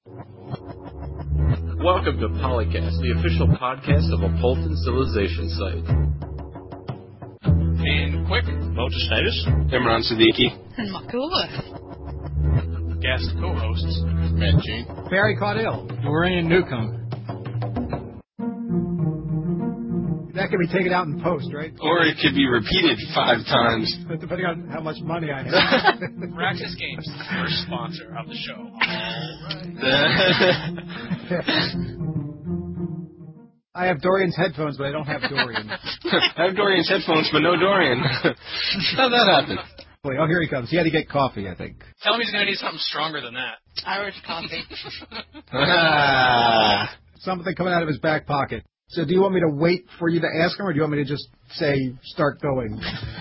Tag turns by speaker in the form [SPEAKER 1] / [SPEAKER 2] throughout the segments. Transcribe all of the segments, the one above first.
[SPEAKER 1] Welcome to Polycast, the official podcast of a Polton civilization site.
[SPEAKER 2] And quick,
[SPEAKER 3] Moses Snyder,
[SPEAKER 4] Imran Siddiqui,
[SPEAKER 5] and Michael Wolf.
[SPEAKER 2] Guest co-hosts,
[SPEAKER 4] Matt Jean,
[SPEAKER 6] Barry Caudill,
[SPEAKER 7] Dorian Newcomb.
[SPEAKER 6] That can be taken out in post, right?
[SPEAKER 4] or it could be repeated 5 times.
[SPEAKER 6] Depending on how much money I have.
[SPEAKER 2] Firaxis Games, the first sponsor of the show.
[SPEAKER 6] I have Dorian's headphones, but I don't have Dorian.
[SPEAKER 4] I have Dorian's headphones, but no Dorian. How'd that happen?
[SPEAKER 6] Wait, oh, here he comes. He had to get coffee, I think.
[SPEAKER 2] Tell him he's going to need something stronger than that.
[SPEAKER 5] Irish coffee.
[SPEAKER 6] Something coming out of his back pocket. So do you want me to wait for you to ask him, or do you want me to just say, start going?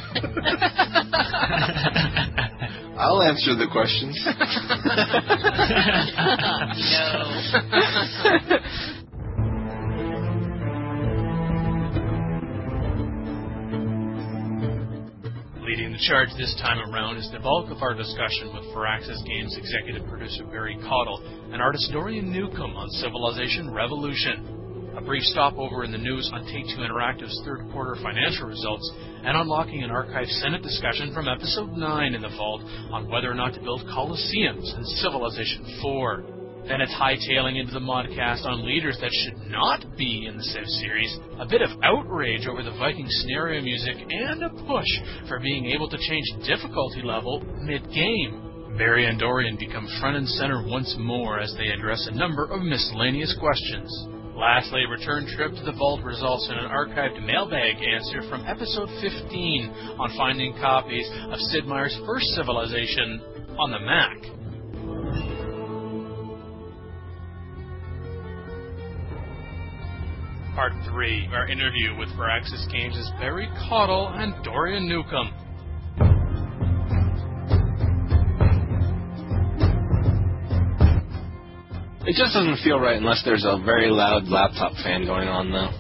[SPEAKER 4] I'll answer the questions.
[SPEAKER 2] Leading the charge this time around is the bulk of our discussion with Firaxis Games executive producer Barry Caudill and artist Dorian Newcomb on Civilization Revolution. A brief stopover in the news on Take-Two Interactive's third quarter financial results, and unlocking an archive Senate discussion from Episode 9 in the Vault on whether or not to build Colosseums in Civilization 4. Then it's hightailing into the modcast on leaders that should not be in the Civ series, a bit of outrage over the Viking scenario music, and a push for being able to change difficulty level mid-game. Barry and Dorian become front and center once more as they address a number of miscellaneous questions. Lastly, a return trip to the Vault results in an archived mailbag answer from Episode 15 on finding copies of Sid Meier's first Civilization on the Mac. Part 3, our interview with Firaxis Games' Barry Caudill and Dorian Newcomb.
[SPEAKER 4] It just doesn't feel right unless there's a very loud laptop fan going on, though.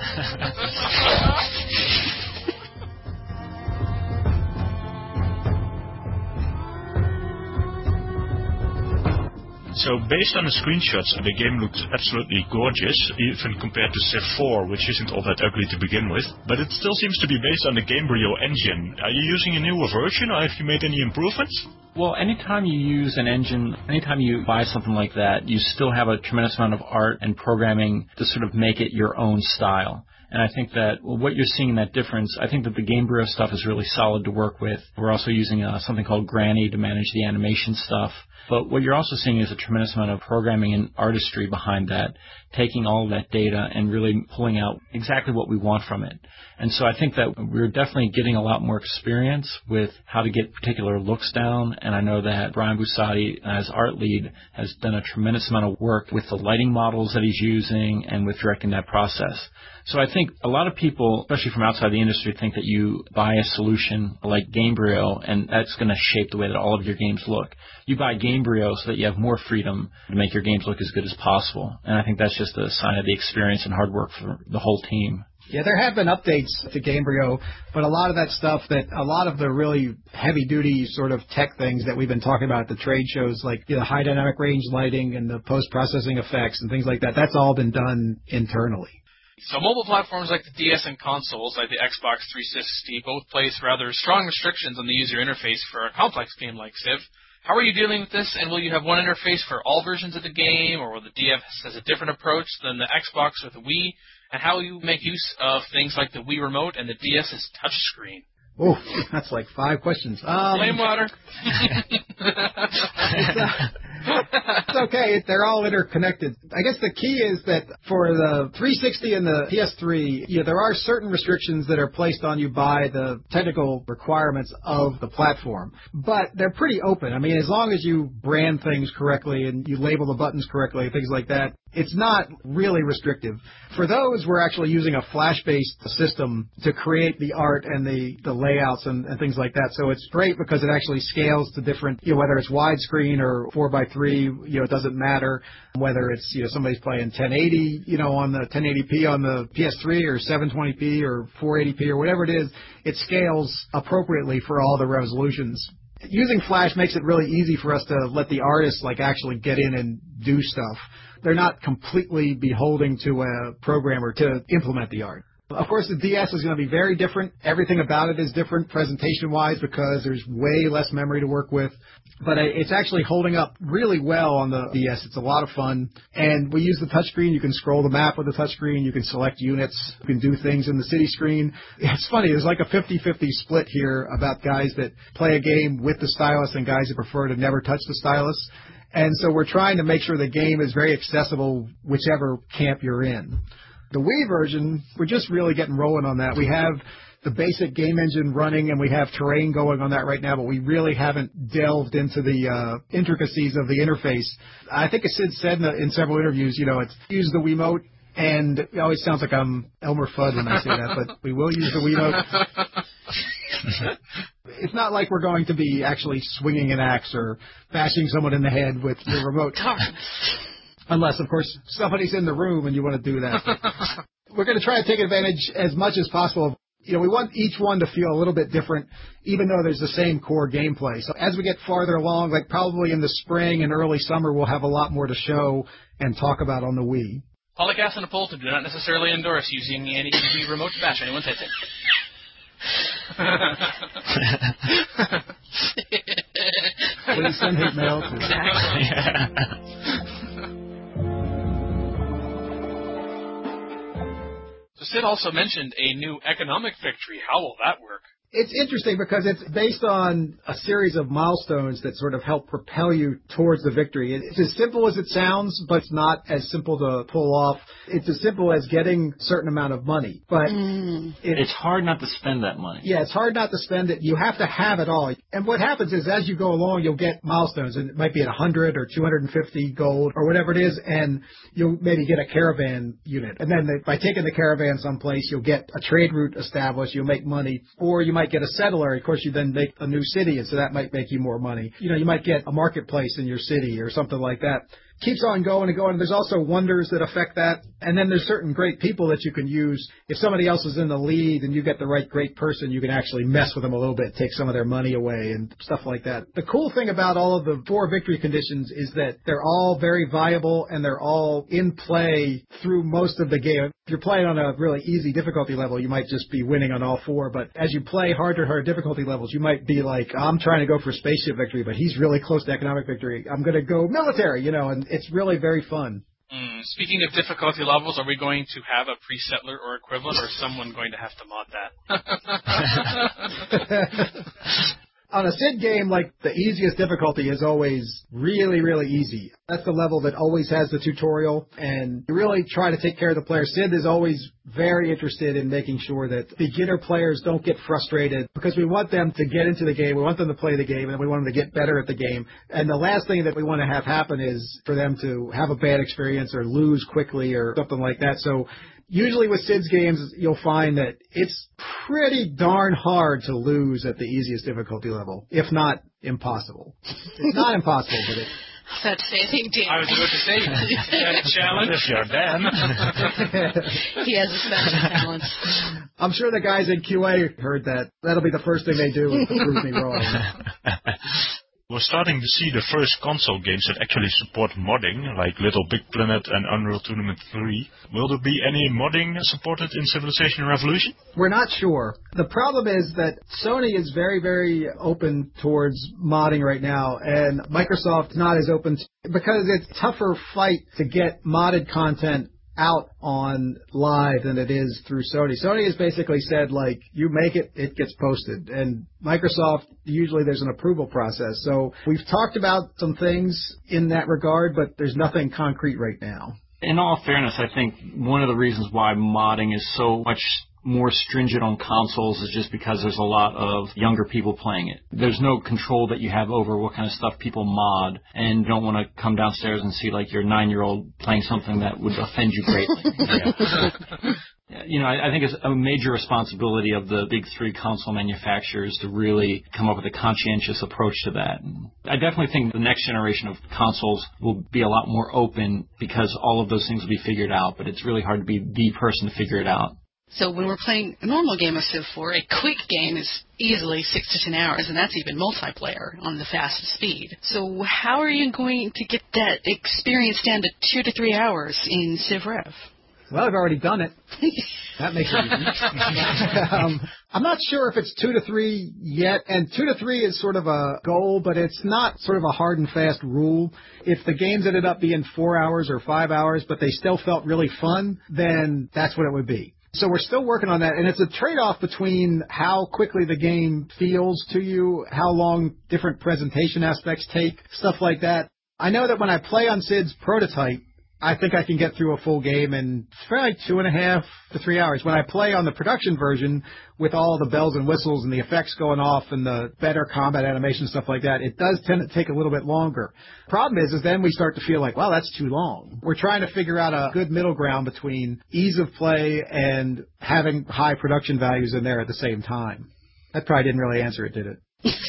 [SPEAKER 3] So based on the screenshots, the game looks absolutely gorgeous, even compared to Civ 4, which isn't all that ugly to begin with. But it still seems to be based on the Gamebryo engine. Are you using a newer version, or have you made any improvements?
[SPEAKER 7] Well, anytime you use an engine, anytime you buy something like that, you still have a tremendous amount of art and programming to sort of make it your own style. And I think that what you're seeing in that difference, I think that the Gamebryo stuff is really solid to work with. We're also using something called Granny to manage the animation stuff. But what you're also seeing is a tremendous amount of programming and artistry behind that, taking all of that data and really pulling out exactly what we want from it. And so I think that we're definitely getting a lot more experience with how to get particular looks down. And I know that Brian Busati, as art lead, has done a tremendous amount of work with the lighting models that he's using and with directing that process. So I think a lot of people, especially from outside the industry, think that you buy a solution like Gamebryo and that's going to shape the way that all of your games look. You buy Gamebryo so that you have more freedom to make your games look as good as possible. And I think that's just a sign of the experience and hard work for the whole team.
[SPEAKER 6] Yeah, there have been updates to Gamebryo, but a lot of that stuff, a lot of the really heavy-duty sort of tech things that we've been talking about at the trade shows, like the high dynamic range lighting and the post-processing effects and things like that, that's all been done internally.
[SPEAKER 2] So mobile platforms like the DS and consoles like the Xbox 360 both place rather strong restrictions on the user interface for a complex game like Civ. How are you dealing with this, and will you have one interface for all versions of the game, or will the DS has a different approach than the Xbox or the Wii? And how will you make use of things like the Wii Remote and the DS's touchscreen?
[SPEAKER 6] Oh, that's like 5 questions.
[SPEAKER 2] Flame water.
[SPEAKER 6] It's okay. They're all interconnected. I guess the key is that for the 360 and the PS3, there are certain restrictions that are placed on you by the technical requirements of the platform. But they're pretty open. I mean, as long as you brand things correctly and you label the buttons correctly, things like that, it's not really restrictive. For those, we're actually using a Flash-based system to create the art and the layouts and things like that. So it's great because it actually scales to different, whether it's widescreen or 4:3, it doesn't matter. Whether it's, somebody's playing 1080, on the 1080p on the PS3 or 720p or 480p or whatever it is, it scales appropriately for all the resolutions. Using Flash makes it really easy for us to let the artists actually get in and do stuff. They're not completely beholden to a programmer to implement the art. Of course, the DS is going to be very different. Everything about it is different presentation-wise because there's way less memory to work with. But it's actually holding up really well on the DS. It's a lot of fun. And we use the touchscreen. You can scroll the map with the touchscreen. You can select units. You can do things in the city screen. It's funny. There's like a 50-50 split here about guys that play a game with the stylus and guys that prefer to never touch the stylus. And so we're trying to make sure the game is very accessible whichever camp you're in. The Wii version, we're just really getting rolling on that. We have the basic game engine running, and we have terrain going on that right now, but we really haven't delved into the intricacies of the interface. I think as Sid said in several interviews, it's use the Wiimote, and it always sounds like I'm Elmer Fudd when I say that, but we will use the Wiimote. It's not like we're going to be actually swinging an axe or bashing someone in the head with the remote. Unless, of course, somebody's in the room and you want to do that. We're going to try to take advantage as much as possible. We want each one to feel a little bit different, even though there's the same core gameplay. So as we get farther along, probably in the spring and early summer, we'll have a lot more to show and talk about on the Wii.
[SPEAKER 2] Polycast and Appleton do not necessarily endorse using any Wii remote to bash anyone's head.
[SPEAKER 6] Please send hate mail to
[SPEAKER 2] So Sid also mentioned a new economic victory. How will that work?
[SPEAKER 6] It's interesting because it's based on a series of milestones that sort of help propel you towards the victory. It's as simple as it sounds, but it's not as simple to pull off. It's as simple as getting a certain amount of money. But
[SPEAKER 7] it's hard not to spend that money.
[SPEAKER 6] Yeah, it's hard not to spend it. You have to have it all. And what happens is as you go along, you'll get milestones. And it might be at 100 or 250 gold or whatever it is. And you'll maybe get a caravan unit. And then by taking the caravan someplace, you'll get a trade route established. You'll make money. Or you might get a settler. Of course, you then make a new city, and so that might make you more money. You might get a marketplace in your city or something like that. Keeps on going and going. There's also wonders that affect that. And then there's certain great people that you can use. If somebody else is in the lead and you get the right great person, you can actually mess with them a little bit, take some of their money away and stuff like that. The cool thing about all of the 4 victory conditions is that they're all very viable and they're all in play through most of the game. If you're playing on a really easy difficulty level, you might just be winning on all 4. But as you play harder difficulty levels, you might be like, I'm trying to go for spaceship victory, but he's really close to economic victory. I'm going to go military, and it's really very fun.
[SPEAKER 2] Speaking of difficulty levels, are we going to have a pre-settler or equivalent, or is someone going to have to mod that?
[SPEAKER 6] On a Sid game, the easiest difficulty is always really, really easy. That's the level that always has the tutorial, and you really try to take care of the player. Sid is always very interested in making sure that beginner players don't get frustrated because we want them to get into the game, we want them to play the game, and we want them to get better at the game. And the last thing that we want to have happen is for them to have a bad experience or lose quickly or something like that. So usually with Sid's games, you'll find that it's pretty darn hard to lose at the easiest difficulty level, if not impossible. It's not impossible, but it's...
[SPEAKER 5] That's saying Dan.
[SPEAKER 2] I was about to say, that challenge.
[SPEAKER 3] If you're Dan.
[SPEAKER 5] He has a special talent.
[SPEAKER 6] I'm sure the guys in QA heard that. That'll be the first thing they do is to prove me wrong.
[SPEAKER 3] We're starting to see the first console games that actually support modding, like Little Big Planet and Unreal Tournament 3. Will there be any modding supported in Civilization Revolution?
[SPEAKER 6] We're not sure. The problem is that Sony is very, very open towards modding right now, and Microsoft's not as open because it's a tougher fight to get modded content out on live than it is through Sony. Sony has basically said, you make it, it gets posted. And Microsoft, usually there's an approval process. So we've talked about some things in that regard, but there's nothing concrete right now.
[SPEAKER 7] In all fairness, I think one of the reasons why modding is so much more stringent on consoles is just because there's a lot of younger people playing it. There's no control that you have over what kind of stuff people mod, and you don't want to come downstairs and see your 9-year-old playing something that would offend you greatly. I think it's a major responsibility of the big 3 console manufacturers to really come up with a conscientious approach to that. And I definitely think the next generation of consoles will be a lot more open because all of those things will be figured out, but it's really hard to be the person to figure it out.
[SPEAKER 5] So when we're playing a normal game of Civ 4, a quick game is easily 6 to 10 hours, and that's even multiplayer on the fastest speed. So how are you going to get that experience down to 2 to 3 hours in Civ Rev?
[SPEAKER 6] Well, I've already done it. That makes it easy. I'm not sure if it's 2 to 3 yet, and 2 to 3 is sort of a goal, but it's not sort of a hard and fast rule. If the games ended up being 4 hours or 5 hours, but they still felt really fun, then that's what it would be. So we're still working on that, and it's a trade-off between how quickly the game feels to you, how long different presentation aspects take, stuff like that. I know that when I play on Sid's prototype, I think I can get through a full game in like 2.5 to 3 hours. When I play on the production version with all the bells and whistles and the effects going off and the better combat animation, stuff like that, it does tend to take a little bit longer. Problem is then we start to feel like, wow, that's too long. We're trying to figure out a good middle ground between ease of play and having high production values in there at the same time. That probably didn't really answer it, did it?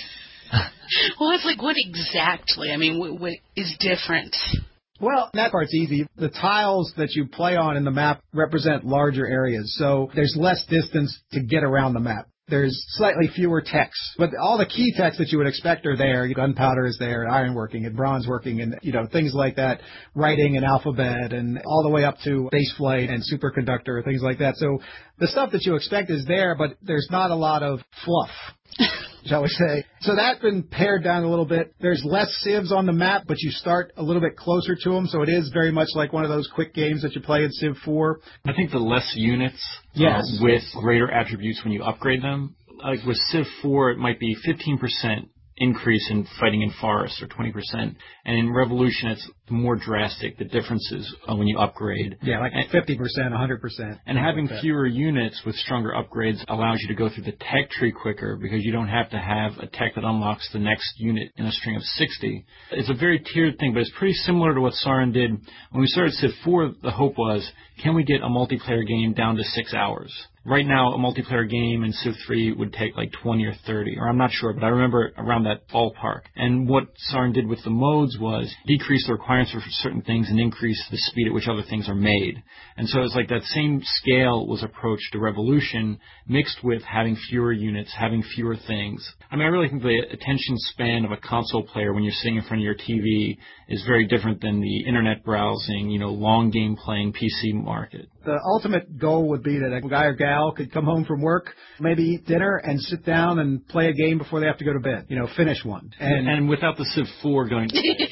[SPEAKER 5] Well, it's like, what exactly? I mean, what is different?
[SPEAKER 6] Well, that part's easy. The tiles that you play on in the map represent larger areas, so there's less distance to get around the map. There's slightly fewer texts, but all the key texts that you would expect are there. Gunpowder is there, ironworking and bronzeworking and, things like that, writing and alphabet and all the way up to baseflight and superconductor, things like that. So the stuff that you expect is there, but there's not a lot of fluff. Shall we say. So that's been pared down a little bit. There's less civs on the map, but you start a little bit closer to them, so it is very much like one of those quick games that you play in Civ 4.
[SPEAKER 7] I think the less units with greater attributes when you upgrade them. Like with Civ 4, it might be 15% increase in fighting in forests, or 20%. And in Revolution, it's more drastic, the differences when you upgrade.
[SPEAKER 6] Yeah, like 50%, 100%.
[SPEAKER 7] And having fewer units with stronger upgrades allows you to go through the tech tree quicker, because you don't have to have a tech that unlocks the next unit in a string of 60. It's a very tiered thing, but it's pretty similar to what Sauron did. When we started Civ 4, the hope was, can we get a multiplayer game down to 6 hours? Right now, a multiplayer game in Civ 3 would take like 20 or 30, or I'm not sure, but I remember around that ballpark. And what Sauron did with the modes was decrease the requirements for certain things and increase the speed at which other things are made. And so it's like that same scale was approached to Revolution, mixed with having fewer units, having fewer things. I mean, I really think the attention span of a console player when you're sitting in front of your TV is very different than the internet browsing, long game playing PC market.
[SPEAKER 6] The ultimate goal would be that a guy or gal could come home from work, maybe eat dinner, and sit down and play a game before they have to go to bed. Finish one.
[SPEAKER 7] And without the Civ 4 going...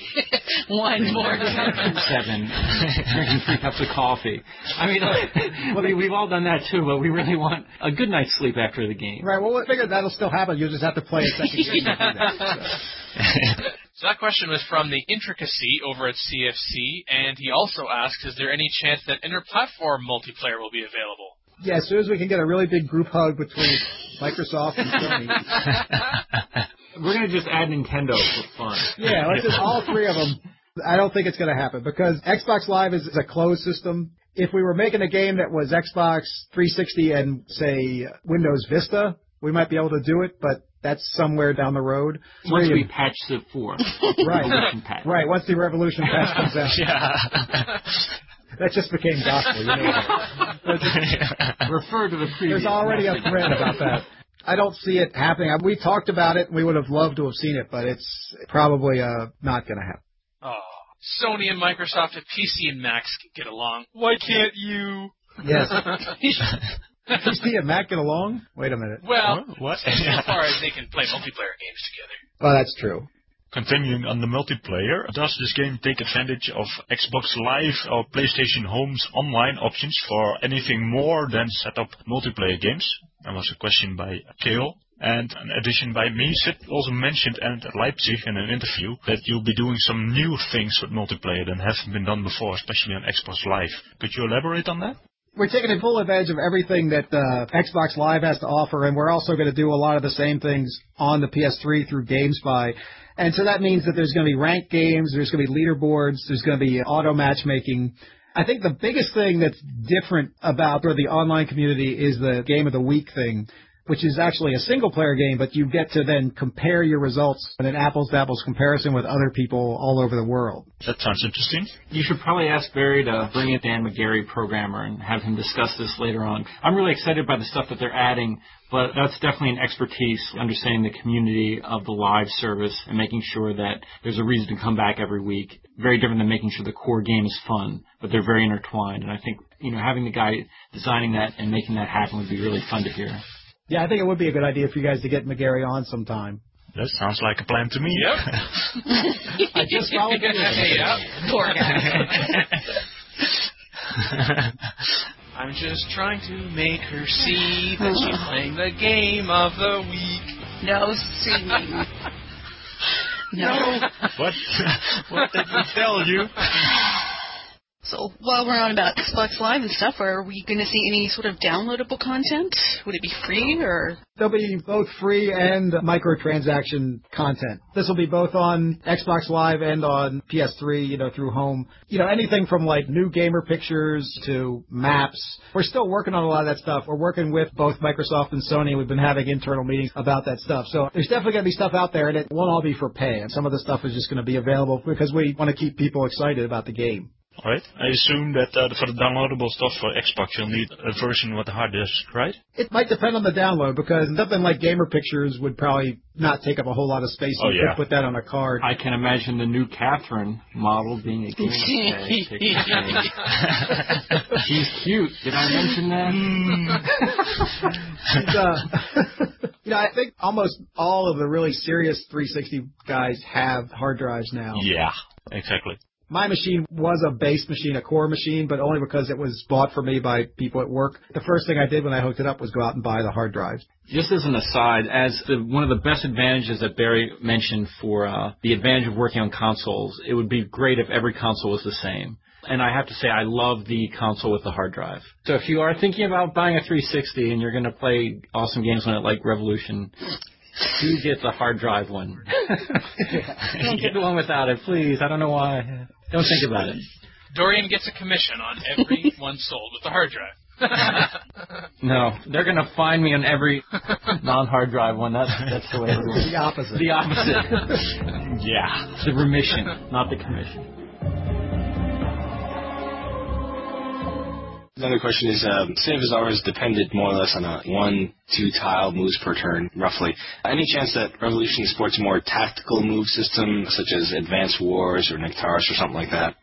[SPEAKER 5] One more.
[SPEAKER 7] 7. Drinking 3 cups of coffee. I mean, we've all done that too, but we really want a good night's sleep after the game.
[SPEAKER 6] Right, well, I figure that'll still happen. You'll just have to play a second game to do that.
[SPEAKER 2] So that question was from the Intricacy over at CFC, and he also asks, is there any chance that inter-platform multiplayer will be available?
[SPEAKER 6] Yeah, as soon as we can get a really big group hug between Microsoft and Sony.
[SPEAKER 7] We're going to just add Nintendo for fun.
[SPEAKER 6] Yeah, let's just all three of them. I don't think it's going to happen, because Xbox Live is a closed system. If we were making a game that was Xbox 360 and, say, Windows Vista, we might be able to do it, but that's somewhere down the road.
[SPEAKER 7] Once we patch Civ 4.
[SPEAKER 6] Right. Right, once the Revolution patch comes out.
[SPEAKER 7] Yeah.
[SPEAKER 6] That just became gospel,
[SPEAKER 7] Refer to the previous.
[SPEAKER 6] There's already a thread about that. I don't see it happening. We talked about it, and we would have loved to have seen it, but it's probably not going to happen.
[SPEAKER 2] Oh, Sony and Microsoft and PC and Macs get along. Why can't you?
[SPEAKER 6] Yes. PC and Mac get along? Wait a minute.
[SPEAKER 2] Well,
[SPEAKER 3] what?
[SPEAKER 2] As far as they can play multiplayer games together.
[SPEAKER 6] Well, that's true.
[SPEAKER 3] Continuing on the multiplayer, does this game take advantage of Xbox Live or PlayStation Home's online options for anything more than set-up multiplayer games? That was a question by Kale. And an addition by me. Sid also mentioned at Leipzig in an interview that you'll be doing some new things with multiplayer that haven't been done before, especially on Xbox Live. Could you elaborate on that?
[SPEAKER 6] We're taking full advantage of everything that Xbox Live has to offer, and we're also going to do a lot of the same things on the PS3 through GameSpy. And so that means that there's going to be ranked games, there's going to be leaderboards, there's going to be auto matchmaking. I think the biggest thing that's different about the online community is the Game of the Week thing. which is actually a single-player game, but you get to then compare your results in an apples-to-apples comparison with other people all over the world.
[SPEAKER 3] That sounds interesting.
[SPEAKER 7] You should probably ask Barry to bring in Dan McGarry, programmer, and have him discuss this later on. I'm really excited by the stuff that they're adding, but that's definitely an expertise, understanding the community of the live service and making sure that there's a reason to come back every week. Very different than making sure the core game is fun, but they're very intertwined. And I think, having the guy designing that and making that happen would be really fun to hear.
[SPEAKER 6] Yeah, I think it would be a good idea for you guys to get McGarry on sometime.
[SPEAKER 3] That sounds like a plan to me.
[SPEAKER 2] Yep.
[SPEAKER 6] I just followed you.
[SPEAKER 2] Yep.
[SPEAKER 5] Poor guy.
[SPEAKER 2] I'm just trying to make her see that she's playing the game of the week.
[SPEAKER 5] No singing. No.
[SPEAKER 3] What did we tell you?
[SPEAKER 5] So while we're on about Xbox Live and stuff, are we going to see any sort of downloadable content? Would it be free or?
[SPEAKER 6] There'll be both free and microtransaction content. This will be both on Xbox Live and on PS3, through home. Anything from like new gamer pictures to maps. We're still working on a lot of that stuff. We're working with both Microsoft and Sony. We've been having internal meetings about that stuff. So there's definitely going to be stuff out there, and it won't all be for pay. And some of the stuff is just going to be available because we want to keep people excited about the game.
[SPEAKER 3] All right. I assume that for the downloadable stuff for Xbox, you'll need a version with a hard disk, right?
[SPEAKER 6] It might depend on the download, because something like gamer pictures would probably not take up a whole lot of space. You could put that on a card.
[SPEAKER 7] I can imagine the new Catherine model being a gamer picture. She's cute. Did I mention that?
[SPEAKER 6] I think almost all of the really serious 360 guys have hard drives now.
[SPEAKER 3] Yeah, exactly.
[SPEAKER 6] My machine was a base machine, a core machine, but only because it was bought for me by people at work. The first thing I did when I hooked it up was go out and buy the hard drive.
[SPEAKER 7] Just as an aside, one of the best advantages that Barry mentioned for the advantage of working on consoles, it would be great if every console was the same. And I have to say, I love the console with the hard drive. So if you are thinking about buying a 360 and you're going to play awesome games on it like Revolution, do get the hard drive one. Don't get the one without it, please. I don't know why. Don't think about it.
[SPEAKER 2] Dorian gets a commission on every one sold with the hard drive.
[SPEAKER 7] No, they're going to find me on every non-hard drive one. That's the way it works.
[SPEAKER 6] The opposite.
[SPEAKER 7] The opposite. Yeah. The remission, not the commission.
[SPEAKER 4] Another question is, Civ has always depended more or less on a 1-2 tile moves per turn, roughly. Any chance that Revolution sports a more tactical move system, such as Advanced Wars or Nectaris or something like that?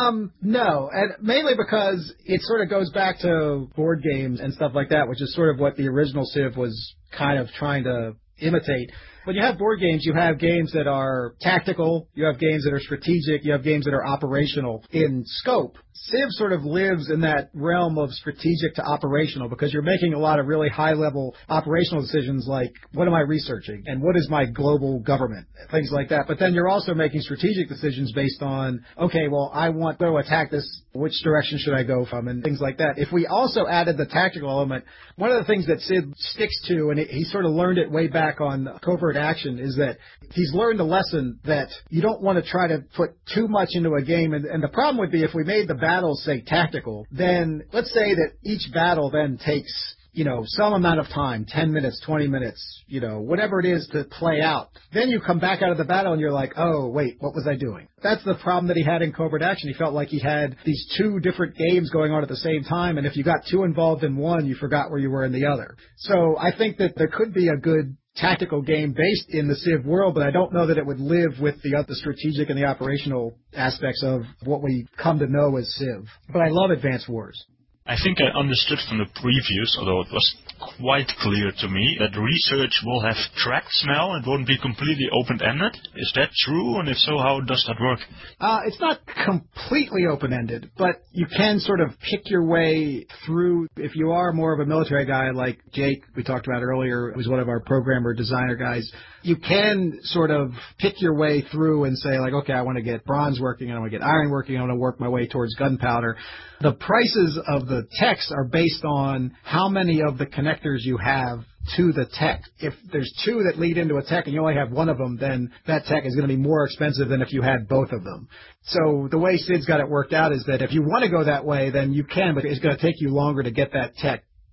[SPEAKER 6] No, and mainly because it sort of goes back to board games and stuff like that, which is sort of what the original Civ was kind of trying to imitate. When you have board games, you have games that are tactical, you have games that are strategic, you have games that are operational in scope. Civ sort of lives in that realm of strategic to operational because you're making a lot of really high-level operational decisions like, what am I researching and what is my global government, things like that. But then you're also making strategic decisions based on, okay, well, I want to attack this, which direction should I go from, and things like that. If we also added the tactical element, one of the things that Civ sticks to, and he sort of learned it way back on Covert Action, is that he's learned a lesson that you don't want to try to put too much into a game. And the problem would be if we made the battles, say, tactical, then let's say that each battle then takes, some amount of time, 10 minutes, 20 minutes, whatever it is to play out. Then you come back out of the battle and you're like, oh, wait, what was I doing? That's the problem that he had in Covert Action. He felt like he had these two different games going on at the same time, and if you got too involved in one, you forgot where you were in the other. So I think that there could be a good tactical game based in the Civ world, but I don't know that it would live with the strategic and the operational aspects of what we come to know as Civ. But I love Advanced Wars.
[SPEAKER 3] I think I understood from the previews, although it was quite clear to me, that research will have tracks now and won't be completely open-ended. Is that true? And if so, how does that work?
[SPEAKER 6] It's not completely open-ended, but you can sort of pick your way through. If you are more of a military guy like Jake, we talked about earlier, who's one of our programmer designer guys, you can sort of pick your way through and say, like, okay, I want to get bronze working, and I want to get iron working, I want to work my way towards gunpowder. The prices of the techs are based on how many of the connectors you have to the tech. If there's two that lead into a tech and you only have one of them, then that tech is going to be more expensive than if you had both of them. So the way Sid's got it worked out is that if you want to go that way, then you can, but it's going to take you longer to get that tech.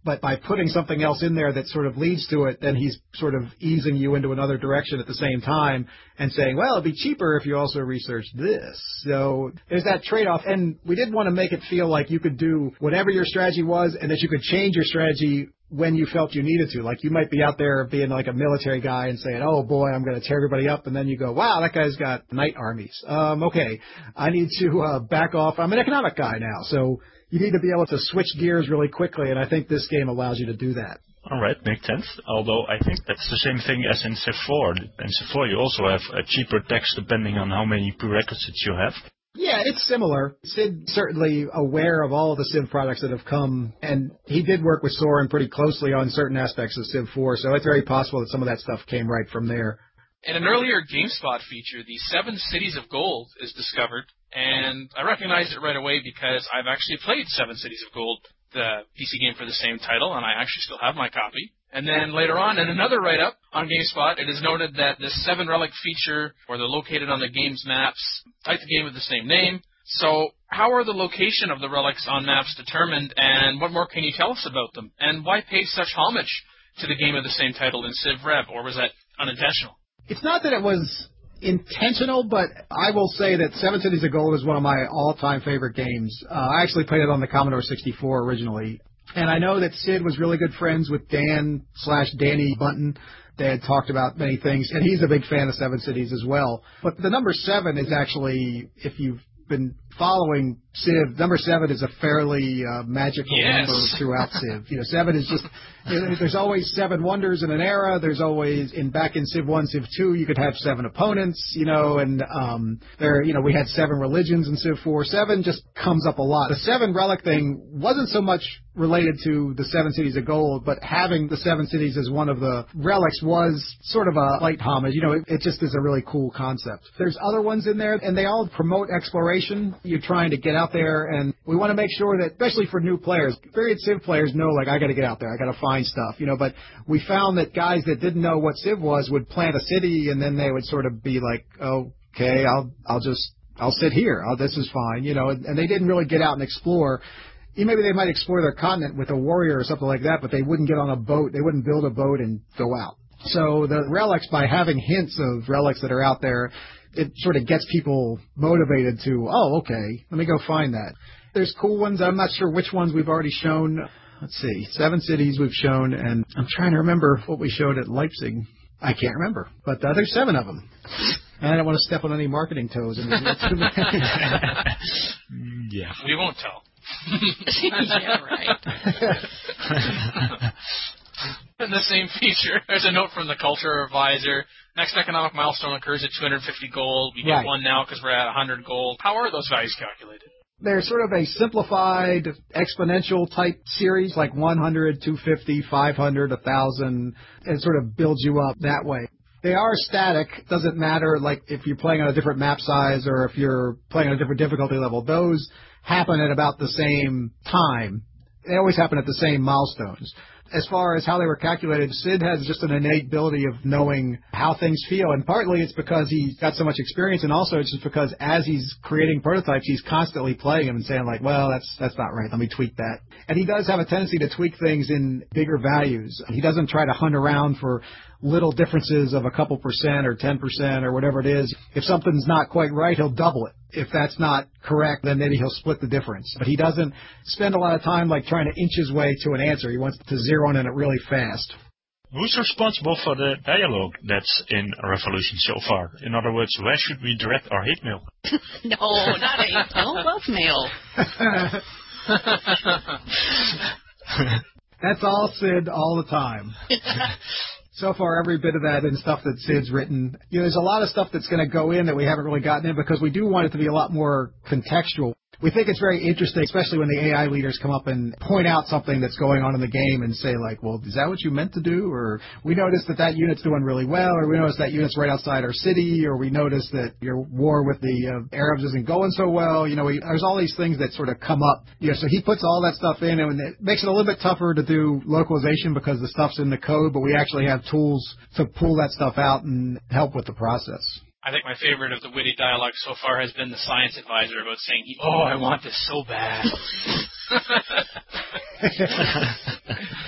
[SPEAKER 6] but by putting something else in there that sort of leads to it, then he's sort of easing you into another direction at the same time and saying, well, it'd be cheaper if you also research this. So there's that trade-off. And we did want to make it feel like you could do whatever your strategy was and that you could change your strategy when you felt you needed to. Like you might be out there being like a military guy and saying, oh boy, I'm going to tear everybody up. And then you go, wow, that guy's got knight armies. Okay, I need to back off. I'm an economic guy now. So you need to be able to switch gears really quickly. And I think this game allows you to do that.
[SPEAKER 3] All right, makes sense. Although I think that's the same thing as in Civ 4. In Civ 4 you also have a cheaper text depending on how many prerequisites you have.
[SPEAKER 6] Yeah, it's similar. Sid's certainly aware of all of the Civ products that have come, and he did work with Soren pretty closely on certain aspects of Civ 4, so it's very possible that some of that stuff came right from there.
[SPEAKER 2] In an earlier GameSpot feature, the 7 Cities of Gold is discovered, and I recognized it right away because I've actually played 7 Cities of Gold, the PC game for the same title, and I actually still have my copy. And then later on, in another write-up on GameSpot, it is noted that this 7 relic feature, where they're located on the game's maps, like the game with the same name. So how are the location of the relics on maps determined, and what more can you tell us about them? And why pay such homage to the game of the same title in Civ Rev, or was that unintentional?
[SPEAKER 6] It's not that it was intentional, but I will say that 7 Cities of Gold is one of my all-time favorite games. I actually played it on the Commodore 64 originally. And I know that Sid was really good friends with Dan/Danny Bunton. They had talked about many things, and he's a big fan of 7 Cities as well. But the number 7 is actually, if you've been following Civ, number 7 is a fairly magical number throughout Civ. 7 is just, there's always 7 wonders in an era. There's always, back in Civ 1, Civ 2, you could have 7 opponents, and we had 7 religions in Civ 4. 7 just comes up a lot. The 7 relic thing wasn't so much related to the 7 Cities of Gold, but having the 7 cities as one of the relics was sort of a light homage. It just is a really cool concept. There's other ones in there, and they all promote exploration. You're trying to get out there, and we want to make sure that, especially for new players, experienced Civ players know, like, I got to get out there, I got to find stuff, but we found that guys that didn't know what Civ was would plant a city, and then they would sort of be like, okay, I'll sit here, this is fine, and they didn't really get out and explore. Maybe they might explore their continent with a warrior or something like that, but they wouldn't get on a boat, they wouldn't build a boat and go out. So the relics, by having hints of relics that are out there, it sort of gets people motivated to, okay, let me go find that. There's cool ones. I'm not sure which ones we've already shown. Let's see. 7 cities we've shown, and I'm trying to remember what we showed at Leipzig. I can't remember, but there's 7 of them. And I don't want to step on any marketing toes.
[SPEAKER 3] Yeah.
[SPEAKER 2] We won't tell.
[SPEAKER 5] Yeah, right.
[SPEAKER 2] In the same feature, there's a note from the Culture Advisor. Next economic milestone occurs at 250 gold. We get one now because we're at 100 gold. How are those values calculated?
[SPEAKER 6] They're sort of a simplified exponential type series, like 100, 250, 500, 1,000. It sort of builds you up that way. They are static. Doesn't matter, like, if you're playing on a different map size or if you're playing on a different difficulty level. Those happen at about the same time. They always happen at the same milestones. As far as how they were calculated, Sid has just an innate ability of knowing how things feel, and partly it's because he's got so much experience, and also it's just because as he's creating prototypes, he's constantly playing them and saying, like, well, that's not right, let me tweak that. And he does have a tendency to tweak things in bigger values. He doesn't try to hunt around for little differences of a couple percent or 10% or whatever it is. If something's not quite right, he'll double it. If that's not correct, then maybe he'll split the difference. But he doesn't spend a lot of time like trying to inch his way to an answer. He wants to zero in on it really fast.
[SPEAKER 3] Who's responsible for the dialogue that's in Revolution so far? In other words, where should we direct our hate mail?
[SPEAKER 5] No, not hate mail, love mail.
[SPEAKER 6] That's all Sid all the time. So far, every bit of that and stuff that Sid's written, there's a lot of stuff that's going to go in that we haven't really gotten in because we do want it to be a lot more contextual. We think it's very interesting, especially when the AI leaders come up and point out something that's going on in the game and say, like, well, is that what you meant to do? Or we noticed that unit's doing really well, or we noticed that unit's right outside our city, or we noticed that your war with the Arabs isn't going so well. There's all these things that sort of come up. So he puts all that stuff in, and it makes it a little bit tougher to do localization because the stuff's in the code, but we actually have tools to pull that stuff out and help with the process.
[SPEAKER 2] I think my favorite of the witty dialogue so far has been the science advisor about saying, I want this so bad.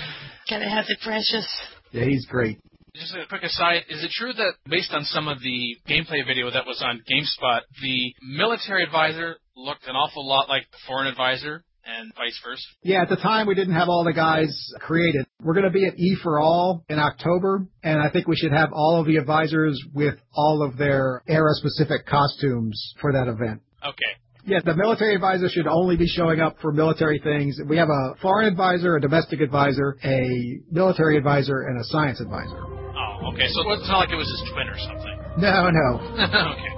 [SPEAKER 5] Gotta have it precious.
[SPEAKER 6] Yeah, he's great.
[SPEAKER 2] Just a quick aside, is it true that based on some of the gameplay video that was on GameSpot, the military advisor looked an awful lot like the foreign advisor and vice versa?
[SPEAKER 6] Yeah, at the time we didn't have all the guys created. We're going to be at E4All in October, and I think we should have all of the advisors with all of their era-specific costumes for that event.
[SPEAKER 2] Okay.
[SPEAKER 6] Yeah, the military advisor should only be showing up for military things. We have a foreign advisor, a domestic advisor, a military advisor, and a science advisor.
[SPEAKER 2] Oh, okay. So it's not like it was his twin or something.
[SPEAKER 6] No.
[SPEAKER 2] Okay.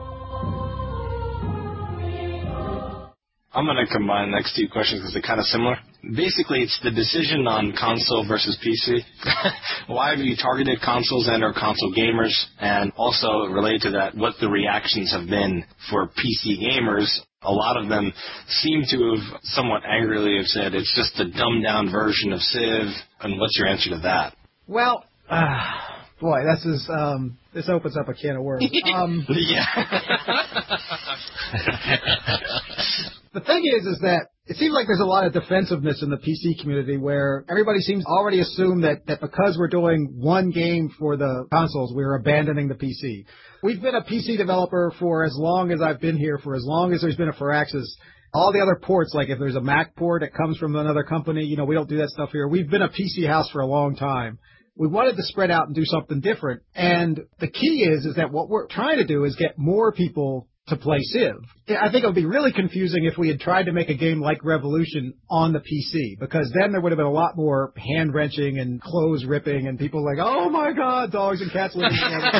[SPEAKER 4] I'm going to combine the next two questions because they're kind of similar. Basically, it's the decision on console versus PC. Why have you targeted consoles and or console gamers? And also, related to that, what the reactions have been for PC gamers. A lot of them seem to have somewhat angrily have said it's just a dumbed-down version of Civ. And what's your answer to that?
[SPEAKER 6] Well, boy, this opens up a can of worms.
[SPEAKER 4] Yeah.
[SPEAKER 6] The thing is that it seems like there's a lot of defensiveness in the PC community where everybody seems to already assume that because we're doing one game for the consoles, we're abandoning the PC. We've been a PC developer for as long as I've been here, for as long as there's been a Firaxis. All the other ports, like if there's a Mac port that comes from another company, we don't do that stuff here. We've been a PC house for a long time. We wanted to spread out and do something different. And the key is that what we're trying to do is get more people to play Civ. I think it would be really confusing if we had tried to make a game like Revolution on the PC, because then there would have been a lot more hand-wrenching and clothes-ripping and people like, oh my God, dogs and cats living together.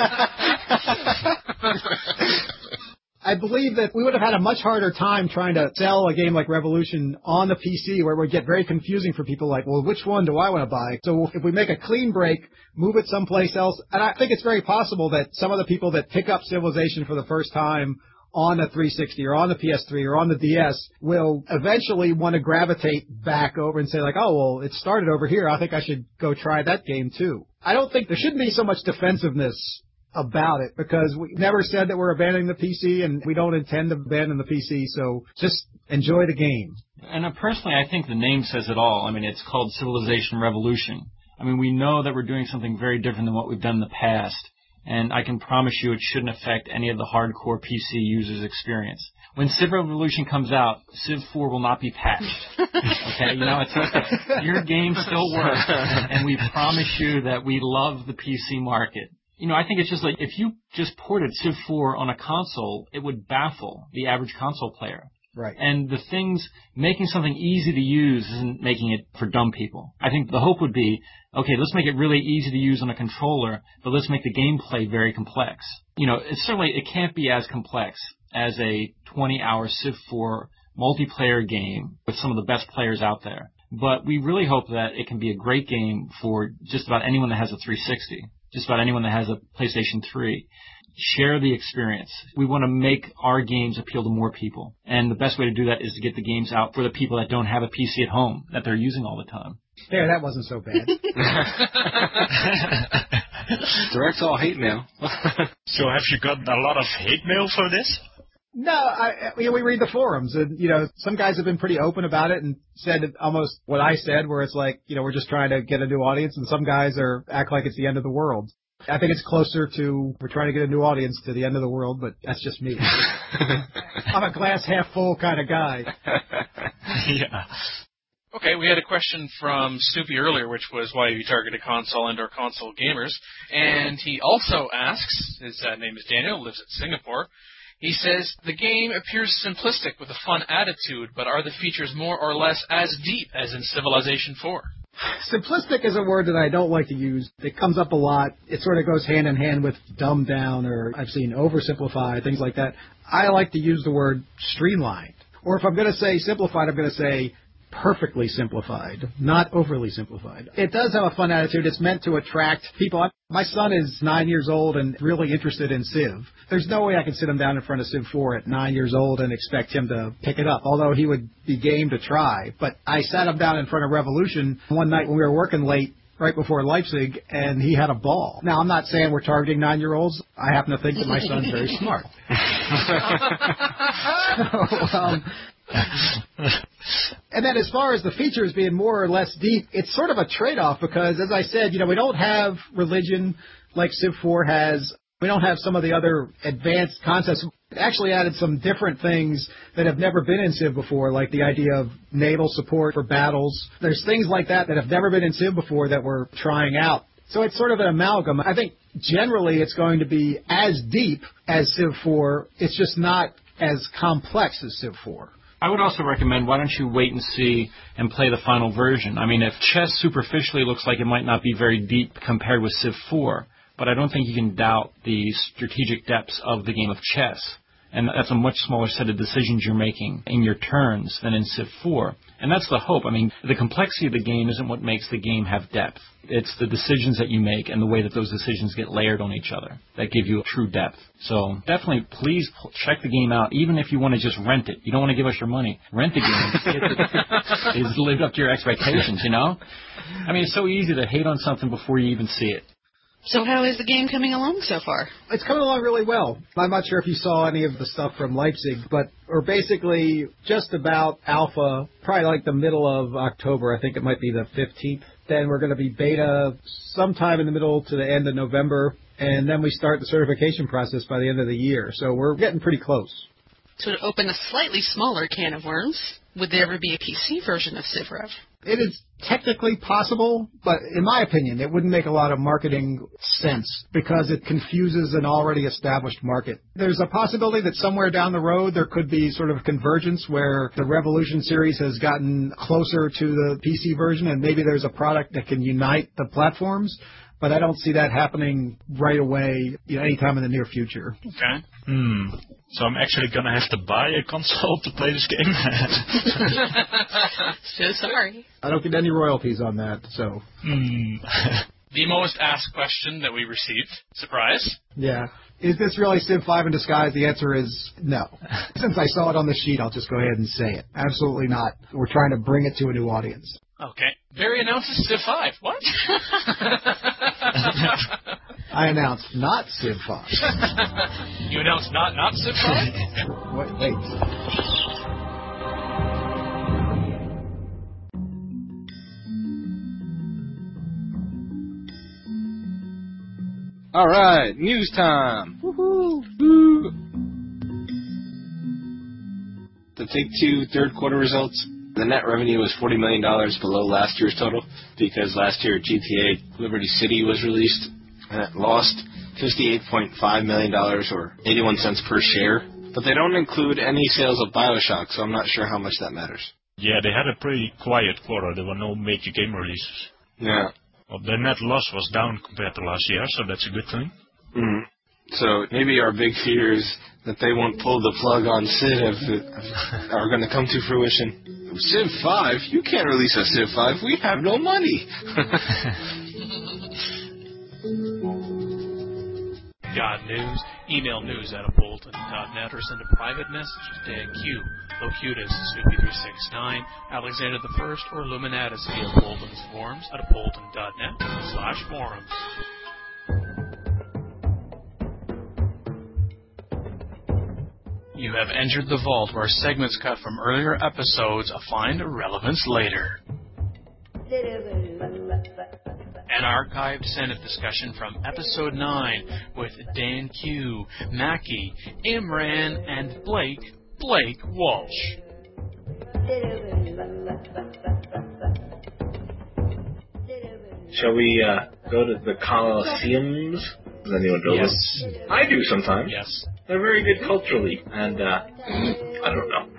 [SPEAKER 6] I believe that we would have had a much harder time trying to sell a game like Revolution on the PC, where it would get very confusing for people like, well, which one do I want to buy? So if we make a clean break, move it someplace else, and I think it's very possible that some of the people that pick up Civilization for the first time on the 360 or on the PS3 or on the DS will eventually want to gravitate back over and say like, oh, well, it started over here. I think I should go try that game too. I don't think there shouldn't be so much defensiveness about it, because we never said that we're abandoning the PC, and we don't intend to abandon the PC, so just enjoy the game.
[SPEAKER 7] And personally, I think the name says it all. I mean, it's called Civilization Revolution. I mean, we know that we're doing something very different than what we've done in the past, and I can promise you it shouldn't affect any of the hardcore PC users' experience. When Civ Revolution comes out, Civ 4 will not be patched. Okay, it's like your game still works, and we promise you that we love the PC market. I think it's just like if you just ported Civ 4 on a console, it would baffle the average console player.
[SPEAKER 6] Right.
[SPEAKER 7] And the things, making something easy to use isn't making it for dumb people. I think the hope would be, okay, let's make it really easy to use on a controller, but let's make the gameplay very complex. It can't be as complex as a 20-hour Civ 4 multiplayer game with some of the best players out there. But we really hope that it can be a great game for just about anyone that has a 360. Just about anyone that has a PlayStation 3. Share the experience. We want to make our games appeal to more people. And the best way to do that is to get the games out for the people that don't have a PC at home that they're using all the time.
[SPEAKER 6] There, that wasn't so bad.
[SPEAKER 4] Direct all hate mail.
[SPEAKER 3] So have you got a lot of hate mail for this?
[SPEAKER 6] No, we read the forums, and some guys have been pretty open about it and said almost what I said, where it's like, we're just trying to get a new audience, and some guys act like it's the end of the world. I think it's closer to we're trying to get a new audience to the end of the world, but that's just me. I'm a glass half full kind of guy.
[SPEAKER 3] Yeah.
[SPEAKER 2] Okay, we had a question from Snoopy earlier, which was why you targeted console and/or console gamers, and he also asks, his name is Daniel, lives in Singapore. He says, the game appears simplistic with a fun attitude, but are the features more or less as deep as in Civilization 4?
[SPEAKER 6] Simplistic is a word that I don't like to use. It comes up a lot. It sort of goes hand in hand with dumbed down, or I've seen oversimplified, things like that. I like to use the word streamlined. Or if I'm going to say simplified, I'm going to say perfectly simplified, not overly simplified. It does have a fun attitude. It's meant to attract people. My son is 9 years old and really interested in Civ. There's no way I can sit him down in front of Civ 4 at 9 years old and expect him to pick it up, although he would be game to try. But I sat him down in front of Revolution one night when we were working late, right before Leipzig, and he had a ball. Now, I'm not saying we're targeting 9-year-olds. I happen to think that my son's very smart. And then as far as the features being more or less deep, it's sort of a trade-off because, as I said, we don't have religion like Civ 4 has. We don't have some of the other advanced concepts. It actually added some different things that have never been in Civ before, like the idea of naval support for battles. There's things like that have never been in Civ before that we're trying out. So it's sort of an amalgam. I think generally it's going to be as deep as Civ 4. It's just not as complex as Civ 4.
[SPEAKER 7] I would also recommend, why don't you wait and see and play the final version? I mean, if chess superficially looks like it might not be very deep compared with Civ 4, but I don't think you can doubt the strategic depths of the game of chess. And that's a much smaller set of decisions you're making in your turns than in Civ 4. And that's the hope. I mean, the complexity of the game isn't what makes the game have depth. It's the decisions that you make and the way that those decisions get layered on each other that give you true depth. So definitely, please check the game out, even if you want to just rent it. You don't want to give us your money. Rent the game. It's lived up to your expectations, I mean, it's so easy to hate on something before you even see it.
[SPEAKER 5] So how is the game coming along so far?
[SPEAKER 6] It's coming along really well. I'm not sure if you saw any of the stuff from Leipzig, but we're basically just about alpha, probably like the middle of October. I think it might be the 15th. Then we're going to be beta sometime in the middle to the end of November, and then we start the certification process by the end of the year. So we're getting pretty close.
[SPEAKER 5] So to open a slightly smaller can of worms, would there ever be a PC version of CivRev?
[SPEAKER 6] It is technically possible, but in my opinion, it wouldn't make a lot of marketing sense because it confuses an already established market. There's a possibility that somewhere down the road there could be sort of convergence where the Revolution series has gotten closer to the PC version and maybe there's a product that can unite the platforms. But I don't see that happening right away, anytime in the near future.
[SPEAKER 2] Okay.
[SPEAKER 3] So I'm actually going to have to buy a console to play this game?
[SPEAKER 5] So sorry.
[SPEAKER 6] I don't get any royalties on that, so.
[SPEAKER 2] The most asked question that we received. Surprise.
[SPEAKER 6] Yeah. Is this really Civ 5 in disguise? The answer is no. Since I saw it on the sheet, I'll just go ahead and say it. Absolutely not. We're trying to bring it to a new audience.
[SPEAKER 2] Okay. Barry announces Civ 5. What?
[SPEAKER 6] I announced not Civ 5.
[SPEAKER 2] You announced not Civ 5?
[SPEAKER 6] Wait.
[SPEAKER 4] All right, news time. Woohoo! The Take-Two third quarter results. The net revenue was $40 million below last year's total because last year GTA Liberty City was released and it lost $58.5 million or 81 cents per share. But they don't include any sales of BioShock, so I'm not sure how much that matters.
[SPEAKER 3] Yeah, they had a pretty quiet quarter. There were no major game releases.
[SPEAKER 4] Yeah.
[SPEAKER 3] Well, their net loss was down compared to last year, so that's a good thing.
[SPEAKER 4] Mm-hmm. So maybe our big fears that they won't pull the plug on Civ are going to come to fruition. Civ 5? You can't release a Civ 5. We have no money.
[SPEAKER 2] Got news? Email news@appleton.net or send a private message to Dan Q, Locutus, Snoopy369, Alexander the First, or Luminatus via Appleton's forums at appleton.net/forums. You have entered the vault where segments cut from earlier episodes find relevance later. An archived Senate discussion from Episode 9 with Dan Q, Mackie, Imran, and Blake Walsh.
[SPEAKER 8] Shall we go to the Colosseums? Does anyone go?
[SPEAKER 2] Yes.
[SPEAKER 8] I do sometimes.
[SPEAKER 2] Yes.
[SPEAKER 8] They're very good culturally, and I don't know.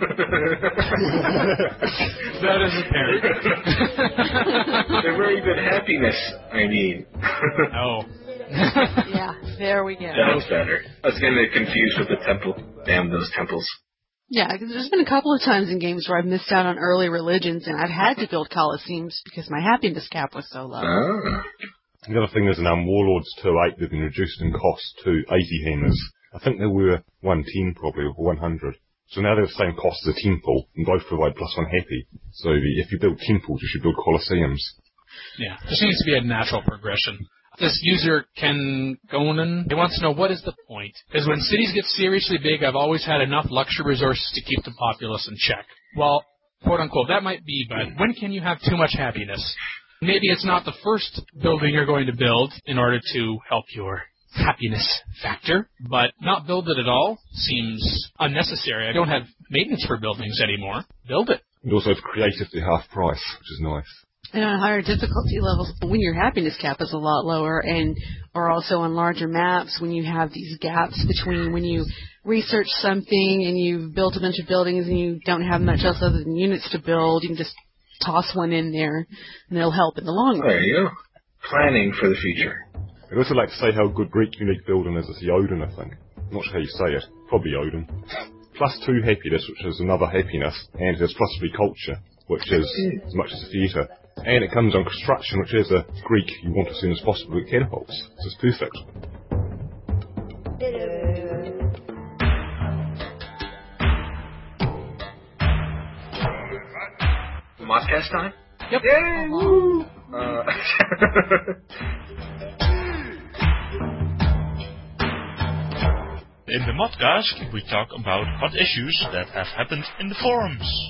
[SPEAKER 2] That is apparent.
[SPEAKER 8] They're very good happiness, I mean.
[SPEAKER 2] Oh.
[SPEAKER 9] Yeah, there we go.
[SPEAKER 8] That's better. I was getting confused with the temple. Damn those temples.
[SPEAKER 9] Yeah, because there's been a couple of times in games where I've missed out on early religions, and I've had to build Colosseums because my happiness cap was so low.
[SPEAKER 8] Ah.
[SPEAKER 10] The other thing is in Warlords 2.8, they've been reduced in cost to 80 hammers. I think they were 110 probably, or 100. So now they're the same cost as a temple, and both provide +1 happy. So if you build temples, you should build Colosseums.
[SPEAKER 2] Yeah, there seems to be a natural progression. This user, Ken Gonan, he wants to know what is the point? Because when cities get seriously big, I've always had enough luxury resources to keep the populace in check. Well, quote unquote. That might be, but when can you have too much happiness? Maybe it's not the first building you're going to build in order to help your happiness factor, but not build it at all seems unnecessary. I don't have maintenance for buildings anymore. Build it.
[SPEAKER 10] And also it's creatively half price, which is nice.
[SPEAKER 9] And on higher difficulty levels, when your happiness cap is a lot lower, and or also on larger maps, when you have these gaps between when you research something and you've built a bunch of buildings and you don't have much else other than units to build, you can just toss one in there, and it'll help in the long run.
[SPEAKER 8] There you go. Planning for the future.
[SPEAKER 10] I'd also like to say how good Greek unique building is. It's the Odin, I think. I'm not sure how you say it. Probably Odin. +2 happiness, which is another happiness, and there's +3 culture, which is as much as a theatre. And it comes on construction, which is a Greek you want as soon as possible with catapults. So it's perfect.
[SPEAKER 8] Modcast time?
[SPEAKER 2] Yep.
[SPEAKER 8] Yay! Woo!
[SPEAKER 3] In the Modcast, we talk about hot issues that have happened in the forums.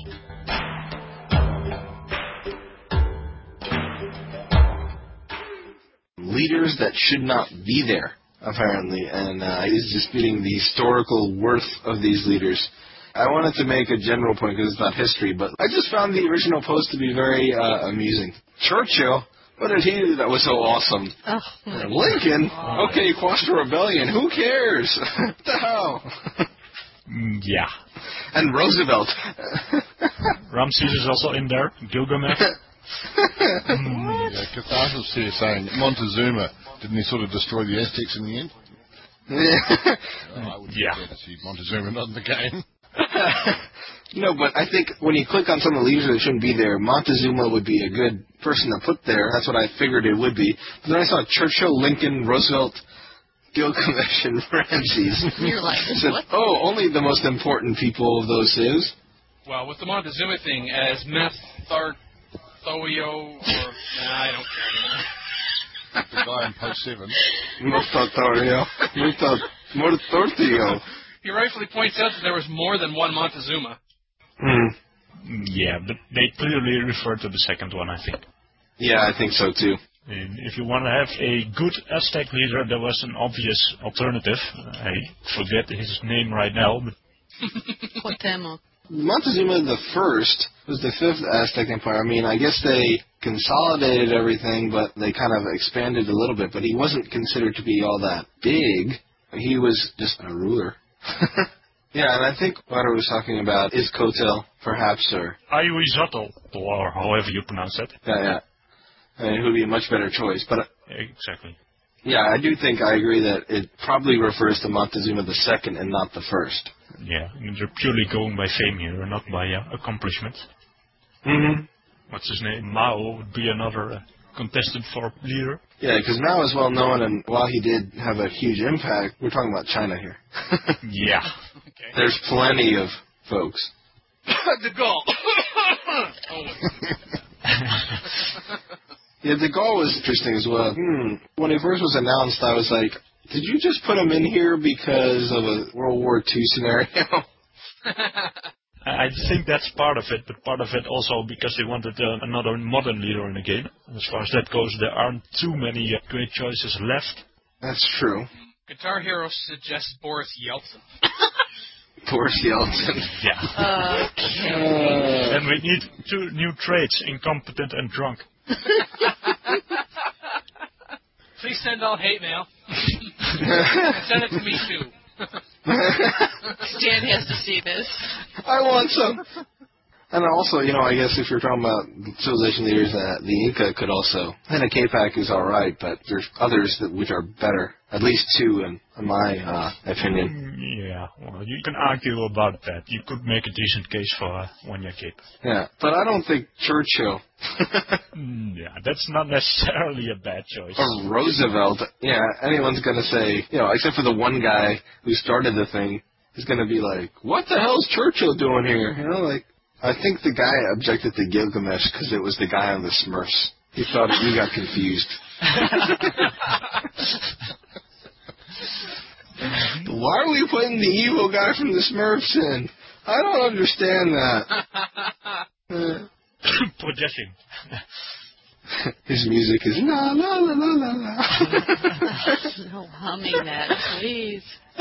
[SPEAKER 4] Leaders that should not be there, apparently, and he's disputing the historical worth of these leaders. I wanted to make a general point because it's about history, but I just found the original post to be very amusing. Churchill, what did he do that was so awesome? Lincoln, okay, quashed a rebellion, who cares? What the hell?
[SPEAKER 3] Yeah.
[SPEAKER 4] And Roosevelt.
[SPEAKER 3] Ramses is also in there. Gilgamesh.
[SPEAKER 11] Yeah, Catharsis here saying Montezuma, didn't he sort of destroy the Aztecs in the end? I would prefer to see Montezuma not in the game.
[SPEAKER 4] No, but I think when you click on some of the leaders that shouldn't be there, Montezuma would be a good person to put there. That's what I figured it would be. But then I saw Churchill, Lincoln, Roosevelt, Gilgamesh, and Ramses.
[SPEAKER 5] You're like,
[SPEAKER 4] said,
[SPEAKER 5] what?
[SPEAKER 4] Oh, only the most important people of those is.
[SPEAKER 2] Well, with the Montezuma thing, as Thoio, or I don't care anymore.
[SPEAKER 11] The guy in post 7.
[SPEAKER 4] Mortortio.
[SPEAKER 2] He rightfully points out that there was more than one Montezuma.
[SPEAKER 3] Yeah, but they clearly refer to the second one, I think.
[SPEAKER 4] Yeah, I think so too.
[SPEAKER 3] And if you want to have a good Aztec leader, there was an obvious alternative. I forget his name right now, but
[SPEAKER 5] Cuauhtémoc.
[SPEAKER 4] Montezuma the First was the 5th Aztec Empire. I mean, I guess they consolidated everything, but they kind of expanded a little bit. But he wasn't considered to be all that big. He was just a ruler. Yeah, and I think what I was talking about is Kotel, perhaps, or
[SPEAKER 3] Ayuizotl, or however you pronounce it.
[SPEAKER 4] Yeah. I mean, it would be a much better choice. But
[SPEAKER 3] exactly.
[SPEAKER 4] Yeah, I do think I agree that it probably refers to Montezuma the Second and not the First.
[SPEAKER 3] Yeah, they're purely going by fame here, not by accomplishment.
[SPEAKER 4] Mm-hmm.
[SPEAKER 3] What's his name? Mao would be another contestant for leader.
[SPEAKER 4] Yeah, because Mao is well known, and while he did have a huge impact, we're talking about China here.
[SPEAKER 3] Yeah.
[SPEAKER 2] Okay.
[SPEAKER 4] There's plenty of folks.
[SPEAKER 2] De Gaulle.
[SPEAKER 4] Yeah, de Gaulle was interesting as well. When he first was announced, I was like, did you just put him in here because of a World War II scenario?
[SPEAKER 3] I think that's part of it, but part of it also because they wanted another modern leader in the game. As far as that goes, there aren't too many great choices left.
[SPEAKER 4] That's true.
[SPEAKER 2] Guitar Hero suggests Boris Yeltsin.
[SPEAKER 4] Boris Yeltsin.
[SPEAKER 3] Yeah.
[SPEAKER 5] Okay.
[SPEAKER 3] And we need 2 new traits, incompetent and drunk.
[SPEAKER 2] Please send all hate mail. Send it to me too.
[SPEAKER 5] Stan has to see this.
[SPEAKER 4] I want some. And also, I guess if you're talking about civilization leaders, the Inca could also. And a K-Pac is alright, but there's others which are better. At least 2, in my opinion.
[SPEAKER 3] Yeah, well, you can argue about that. You could make a decent case for one-year Cape.
[SPEAKER 4] Yeah, but I don't think Churchill.
[SPEAKER 3] Yeah, that's not necessarily a bad choice.
[SPEAKER 4] Or Roosevelt. Yeah, anyone's going to say, except for the one guy who started the thing, is going to be like, what the hell's Churchill doing here? I think the guy objected to Gilgamesh because it was the guy on the Smurfs. He thought he got confused. Why are we putting the evil guy from the Smurfs in? I don't understand that.
[SPEAKER 3] Jesse.
[SPEAKER 4] His music is la la la la la la.
[SPEAKER 5] No humming that, please.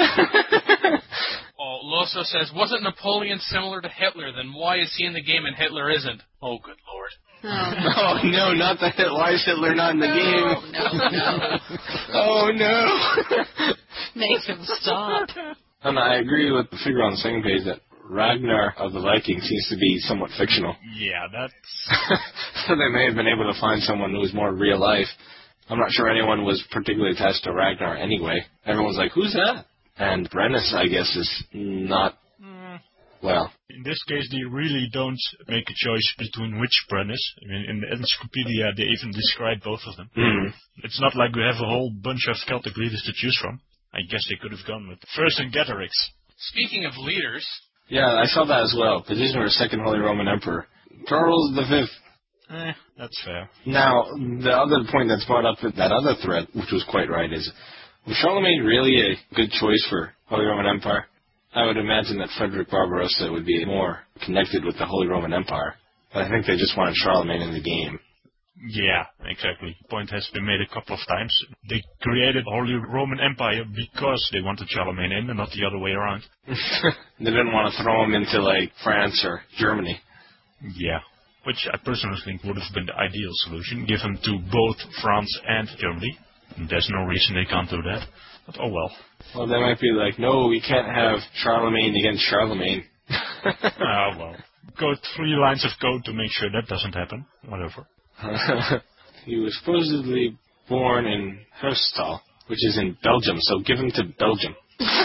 [SPEAKER 2] Oh, Loso says, wasn't Napoleon similar to Hitler? Then why is he in the game and Hitler isn't? Oh, good Lord.
[SPEAKER 4] Oh, no, not the Hitler. Why is Hitler not in the game?
[SPEAKER 5] No.
[SPEAKER 4] Oh, no.
[SPEAKER 5] Make him stop.
[SPEAKER 4] And I agree with the figure on the second page that Ragnar of the Vikings seems to be somewhat fictional.
[SPEAKER 3] Yeah, that's...
[SPEAKER 4] So they may have been able to find someone who was more real life. I'm not sure anyone was particularly attached to Ragnar anyway. Everyone's like, who's that? And Brennus, I guess, is not... Well...
[SPEAKER 3] In this case, they really don't make a choice between which Brennus. I mean, in the encyclopedia, they even describe both of them. It's not like we have a whole bunch of Celtic leaders to choose from. I guess they could have gone with Vercingetorix.
[SPEAKER 2] Speaking of leaders...
[SPEAKER 4] Yeah, I saw that as well. Petitioner of Second Holy Roman Emperor. Charles V.
[SPEAKER 3] That's fair.
[SPEAKER 4] Now, the other point that's brought up in that other thread, which was quite right, is, was Charlemagne really a good choice for Holy Roman Empire? I would imagine that Frederick Barbarossa would be more connected with the Holy Roman Empire. But I think they just wanted Charlemagne in the game.
[SPEAKER 3] Yeah, exactly. The point has been made a couple of times. They created Holy Roman Empire because they wanted Charlemagne in and not the other way around.
[SPEAKER 4] They didn't want to throw him into, like, France or Germany.
[SPEAKER 3] Yeah, which I personally think would have been the ideal solution. Give him to both France and Germany. There's no reason they can't do that. But oh well.
[SPEAKER 4] Well, they might be like, no, we can't have Charlemagne against Charlemagne.
[SPEAKER 3] Well. Go 3 lines of code to make sure that doesn't happen. Whatever.
[SPEAKER 4] He was supposedly born in Herstal, which is in Belgium, so give him to Belgium.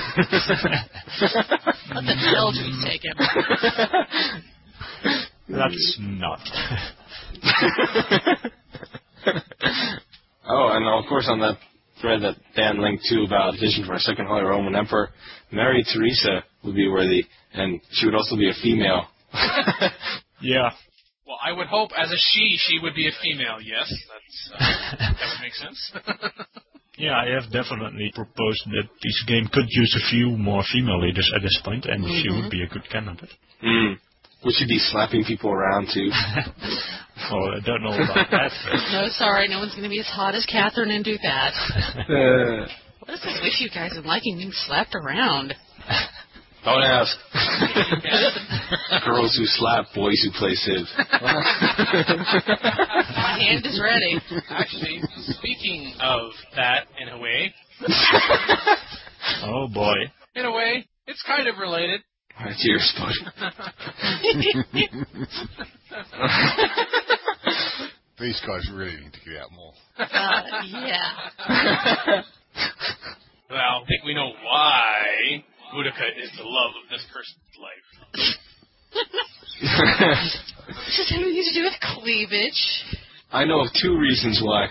[SPEAKER 5] Let the Belgians take him.
[SPEAKER 3] That's not.
[SPEAKER 4] Oh, and of course on that thread that Dan linked to about vision for a second Holy Roman Emperor, Mary Teresa would be worthy, and she would also be a female.
[SPEAKER 3] Yeah.
[SPEAKER 2] Well, I would hope as a she would be a female, yes. That would make sense.
[SPEAKER 3] Yeah, I have definitely proposed that this game could use a few more female leaders at this point, and she would be a good candidate.
[SPEAKER 4] Would she be slapping people around, too?
[SPEAKER 3] Oh, I don't know about that.
[SPEAKER 5] No, sorry, no one's going to be as hot as Catherine and do that. What is this with you guys and liking being slapped around?
[SPEAKER 4] Don't ask. Girls who slap, boys who play Civ.
[SPEAKER 5] My hand is ready.
[SPEAKER 2] Actually, speaking of that, in a way...
[SPEAKER 3] Oh, boy.
[SPEAKER 2] In a way, it's kind of related.
[SPEAKER 4] Cheers, bud.
[SPEAKER 11] These guys really need to get out more.
[SPEAKER 5] Yeah.
[SPEAKER 2] Well, I think we know why Boudica is the love of this person's life.
[SPEAKER 5] This has anything to do with cleavage.
[SPEAKER 4] I know of 2 reasons why.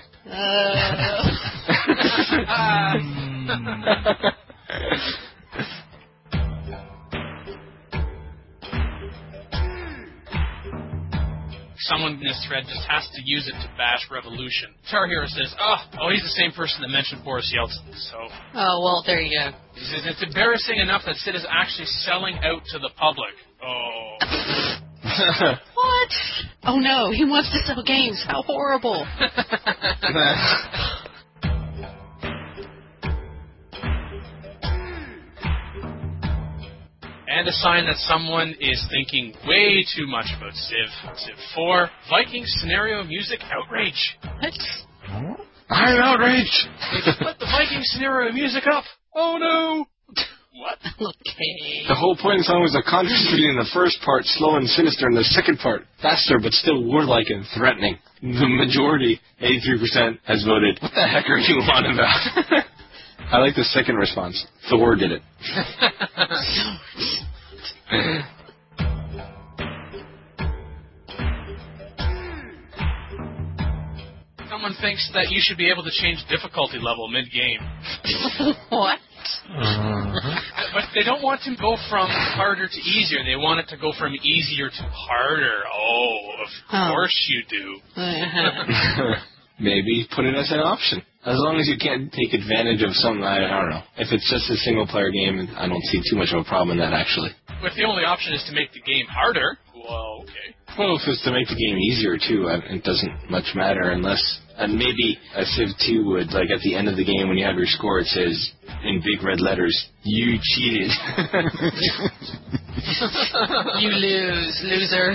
[SPEAKER 2] Someone in this thread just has to use it to bash Revolution. Tar Hero says, oh, he's the same person that mentioned Boris Yeltsin, so...
[SPEAKER 5] Oh, well, there you go.
[SPEAKER 2] He says, it's embarrassing enough that Sid is actually selling out to the public. Oh.
[SPEAKER 5] What? Oh, no, he wants to sell games. How horrible.
[SPEAKER 2] And a sign that someone is thinking way too much about Civ 4. Viking scenario music outrage.
[SPEAKER 5] What?
[SPEAKER 4] I'm outraged.
[SPEAKER 2] They just put the Viking scenario music up. Oh no. What?
[SPEAKER 5] Okay.
[SPEAKER 4] The whole point of the song was a contrast between the first part, slow and sinister, and the second part, faster but still warlike and threatening. The majority, 83%, has voted, what the heck are you on about? I like the second response. Thor did it.
[SPEAKER 2] Someone thinks that you should be able to change difficulty level mid-game.
[SPEAKER 5] What?
[SPEAKER 2] But they don't want to go from harder to easier. They want it to go from easier to harder. Oh, of course you do.
[SPEAKER 4] Maybe put it as an option. As long as you can't take advantage of something, I don't know. If it's just a single-player game, I don't see too much of a problem in that, actually.
[SPEAKER 2] But if the only option is to make the game harder, well, okay.
[SPEAKER 4] Well, if it's to make the game easier, too, it doesn't much matter unless... And maybe a Civ 2 would, like at the end of the game when you have your score, it says in big red letters, "You cheated."
[SPEAKER 5] You lose, loser.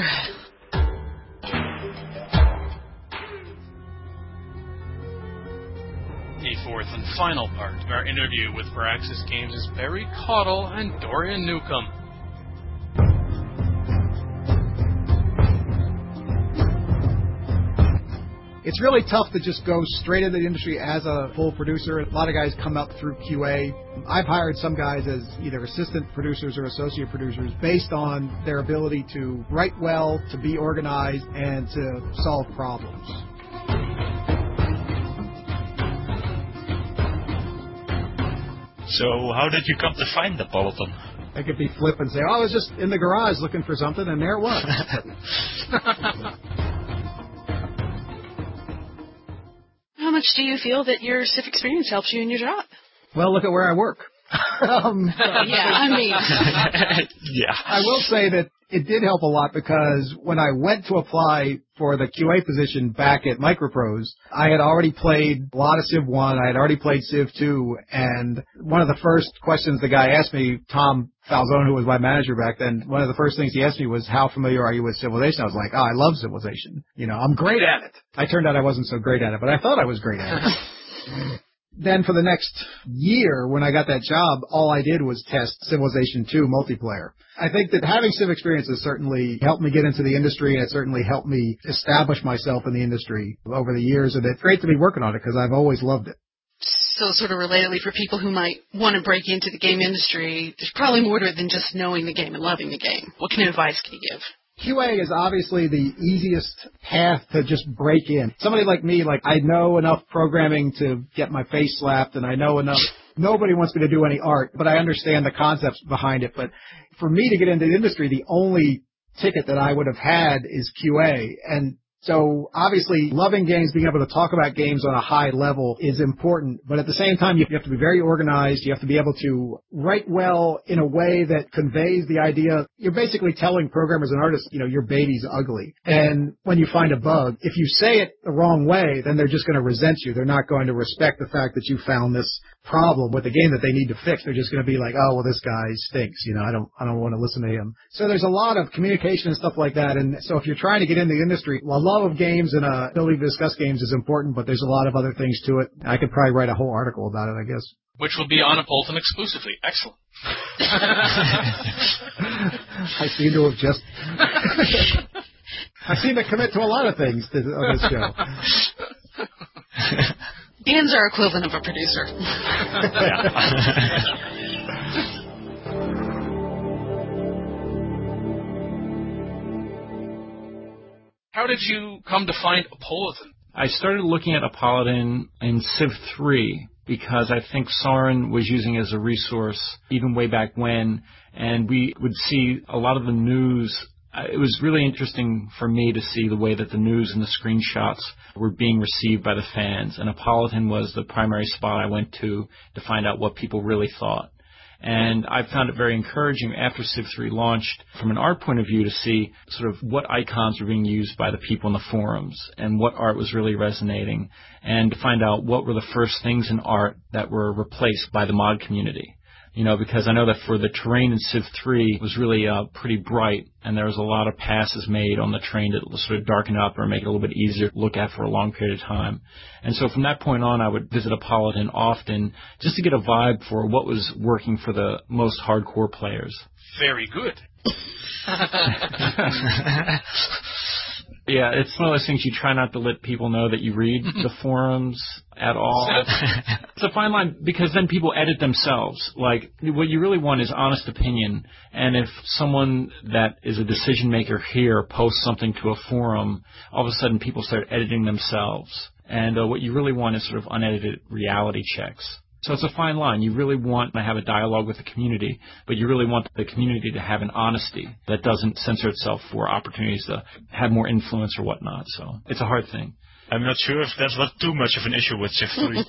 [SPEAKER 2] The fourth and final part of our interview with Firaxis Games' Barry Caudle and Dorian Newcomb.
[SPEAKER 6] It's really tough to just go straight into the industry as a full producer. A lot of guys come up through QA. I've hired some guys as either assistant producers or associate producers based on their ability to write well, to be organized, and to solve problems.
[SPEAKER 3] So how did you come to find the Peloton?
[SPEAKER 6] I could be flip and say, I was just in the garage looking for something, and there it was.
[SPEAKER 5] How much do you feel that your Civ experience helps you in your job?
[SPEAKER 6] Well, look at where I work.
[SPEAKER 5] Yeah, I mean...
[SPEAKER 3] Yeah.
[SPEAKER 6] I will say that it did help a lot because when I went to apply for the QA position back at Microprose, I had already played a lot of Civ 1, I had already played Civ 2, and one of the first questions the guy asked me, Tom Falzone, who was my manager back then, one of the first things he asked me was, how familiar are you with Civilization? I was like, I love Civilization. You know, I'm great at it. I turned out I wasn't so great at it, but I thought I was great at it. Then for the next year, when I got that job, all I did was test Civilization 2 multiplayer. I think that having Civ experience has certainly helped me get into the industry, and it certainly helped me establish myself in the industry over the years, and it's great to be working on it because I've always loved it.
[SPEAKER 5] So sort of relatedly, for people who might want to break into the game industry, there's probably more to it than just knowing the game and loving the game. What kind of advice can you give?
[SPEAKER 6] QA is obviously the easiest path to just break in. Somebody like me, I know enough programming to get my face slapped, and I know enough. Nobody wants me to do any art, but I understand the concepts behind it. But for me to get into the industry, the only ticket that I would have had is QA. And so obviously loving games, being able to talk about games on a high level is important. But at the same time, you have to be very organized. You have to be able to write well in a way that conveys the idea. You're basically telling programmers and artists, your baby's ugly. And when you find a bug, if you say it the wrong way, then they're just going to resent you. They're not going to respect the fact that you found this problem with the game that they need to fix. They're just going to be like, oh, well, this guy stinks. I don't want to listen to him. So there's a lot of communication and stuff like that. And so if you're trying to get into the industry, a love of games and ability to discuss games is important, but there's a lot of other things to it. I could probably write a whole article about it, I guess.
[SPEAKER 2] Which will be on Appleton exclusively. Excellent.
[SPEAKER 6] I seem to have just... I seem to commit to a lot of things on this show.
[SPEAKER 5] Dan's our equivalent of a producer.
[SPEAKER 2] How did you come to find Apolitan?
[SPEAKER 7] I started looking at Apolitan in Civ 3 because I think Soren was using it as a resource even way back when, and we would see a lot of the news. It was really interesting for me to see the way that the news and the screenshots were being received by the fans, and Apolitan was the primary spot I went to find out what people really thought. And I found it very encouraging after Civ 3 launched, from an art point of view, to see sort of what icons were being used by the people in the forums and what art was really resonating, and to find out what were the first things in art that were replaced by the mod community. Because I know that for the terrain in Civ 3 was really pretty bright, and there was a lot of passes made on the terrain that sort of darken up or make it a little bit easier to look at for a long period of time. And so from that point on, I would visit Apolitan often just to get a vibe for what was working for the most hardcore players.
[SPEAKER 2] Very good.
[SPEAKER 7] Yeah, it's one of those things you try not to let people know that you read the forums at all. It's a fine line because then people edit themselves. Like, what you really want is honest opinion. And if someone that is a decision maker here posts something to a forum, all of a sudden people start editing themselves. And what you really want is sort of unedited reality checks. So it's a fine line. You really want to have a dialogue with the community, but you really want the community to have an honesty that doesn't censor itself for opportunities to have more influence or whatnot. So it's a hard thing.
[SPEAKER 3] I'm not sure if that was too much of an issue with Civ 3.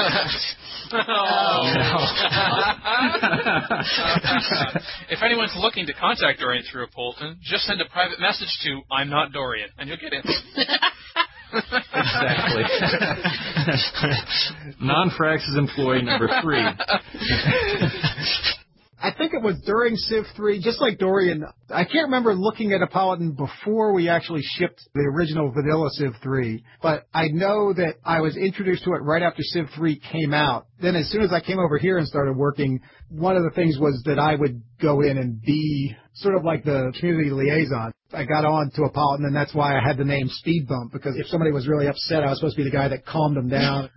[SPEAKER 2] If anyone's looking to contact Dorian through a Polton, just send a private message to I'm not Dorian, and you'll get in.
[SPEAKER 7] Exactly. Non-Firaxis employee number 3.
[SPEAKER 6] I think it was during Civ 3, just like Dorian. I can't remember looking at Apollon before we actually shipped the original vanilla Civ 3, but I know that I was introduced to it right after Civ 3 came out. Then as soon as I came over here and started working, one of the things was that I would go in and be sort of like the community liaison. I got on to Apollon, and that's why I had the name Speed Bump, because if somebody was really upset, I was supposed to be the guy that calmed them down.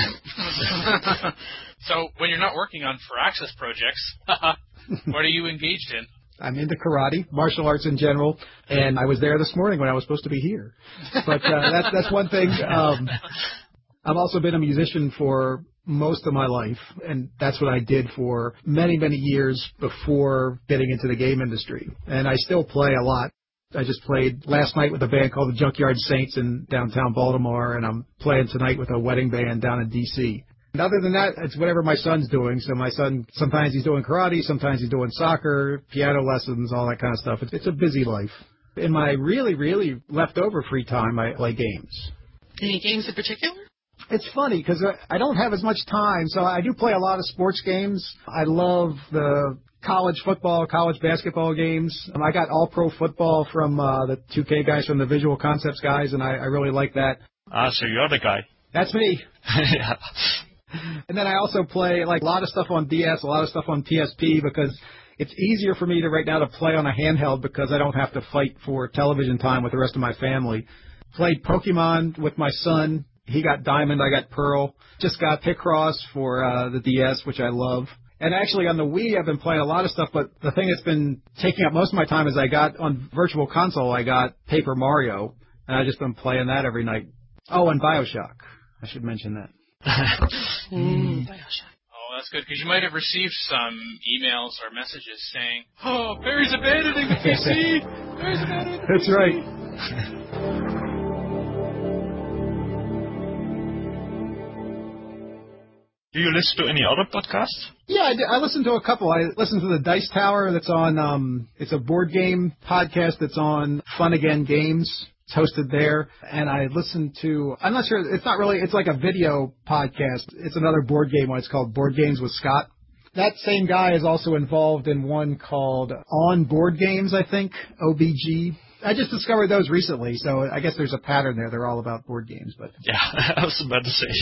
[SPEAKER 2] So, when you're not working on Firaxis projects, what are you engaged in?
[SPEAKER 6] I'm into karate, martial arts in general, and I was there this morning when I was supposed to be here. But that's one thing. I've also been a musician for most of my life, and that's what I did for many, many years before getting into the game industry. And I still play a lot. I just played last night with a band called the Junkyard Saints in downtown Baltimore, and I'm playing tonight with a wedding band down in D.C. And other than that, it's whatever my son's doing. So my son, sometimes he's doing karate, sometimes he's doing soccer, piano lessons, all that kind of stuff. It's a busy life. In my really, really leftover free time, I play games.
[SPEAKER 5] Any games in particular?
[SPEAKER 6] It's funny because I don't have as much time, so I do play a lot of sports games. I love the college football, college basketball games. I got all-pro football from the 2K guys, from the Visual Concepts guys, and I really like that.
[SPEAKER 3] So you're the guy.
[SPEAKER 6] That's me.
[SPEAKER 3] Yeah.
[SPEAKER 6] And then I also play like a lot of stuff on DS, a lot of stuff on PSP, because it's easier for me right now to play on a handheld because I don't have to fight for television time with the rest of my family. Played Pokemon with my son. He got Diamond, I got Pearl. Just got Picross for the DS, which I love. And actually on the Wii, I've been playing a lot of stuff, but the thing that's been taking up most of my time is I got on Virtual Console, I got Paper Mario, and I've just been playing that every night. Oh, and Bioshock. I should mention that.
[SPEAKER 5] Bioshock.
[SPEAKER 2] Oh, that's good, because you might have received some emails or messages saying, "Oh, Barry's abandoning the PC! Barry's abandoning the
[SPEAKER 6] That's
[SPEAKER 2] PC!"
[SPEAKER 6] right.
[SPEAKER 3] Do you listen to any other podcasts?
[SPEAKER 6] Yeah, I listen to a couple. I listen to the Dice Tower that's on, it's a board game podcast that's on Fun Again Games. It's hosted there. And I listen to, I'm not sure, it's not really, it's like a video podcast. It's another board game one. It's called Board Games with Scott. That same guy is also involved in one called On Board Games, I think, OBG. I just discovered those recently, so I guess there's a pattern there. They're all about board games. But
[SPEAKER 3] yeah, I was about to say.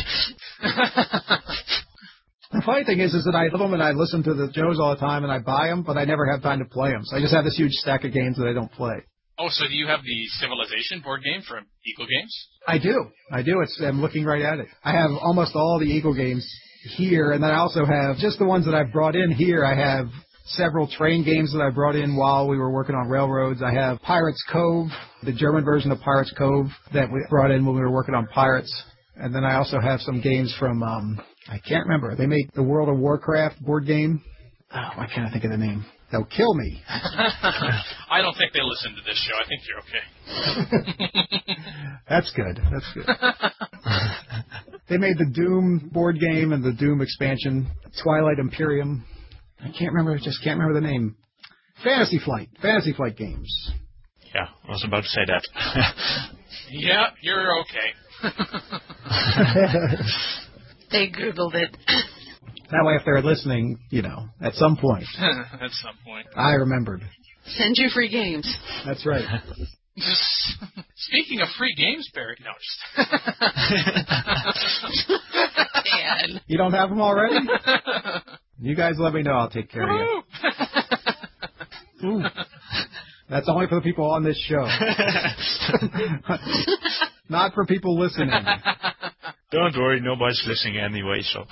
[SPEAKER 6] The funny thing is that I love them and I listen to the shows all the time and I buy them, but I never have time to play them. So I just have this huge stack of games that I don't play.
[SPEAKER 2] Oh, so do you have the Civilization board game from Eagle Games?
[SPEAKER 6] I do. I'm looking right at it. I have almost all the Eagle games here, and then I also have just the ones that I've brought in here. I have several train games that I brought in while we were working on railroads. I have Pirates Cove, the German version of Pirates Cove that we brought in when we were working on Pirates. And then I also have some games from, I can't remember. They make the World of Warcraft board game. Oh, why can't I think of the name? They'll kill me.
[SPEAKER 2] I don't think they listen to this show. I think you're okay.
[SPEAKER 6] That's good. They made the Doom board game and the Doom expansion, Twilight Imperium. I can't remember the name. Fantasy Flight games.
[SPEAKER 3] Yeah, I was about to say that.
[SPEAKER 2] Yeah, you're okay.
[SPEAKER 5] They Googled it.
[SPEAKER 6] That way, if they're listening, at some point.
[SPEAKER 2] At some point.
[SPEAKER 6] I remembered.
[SPEAKER 5] Send you free games.
[SPEAKER 6] That's right.
[SPEAKER 2] Speaking of free games, Barry. No,
[SPEAKER 5] Dan.
[SPEAKER 6] You don't have them already? You guys let me know. I'll take care of you. Ooh. That's only for the people on this show. Not for people listening.
[SPEAKER 3] Don't worry, nobody's listening anyway, so.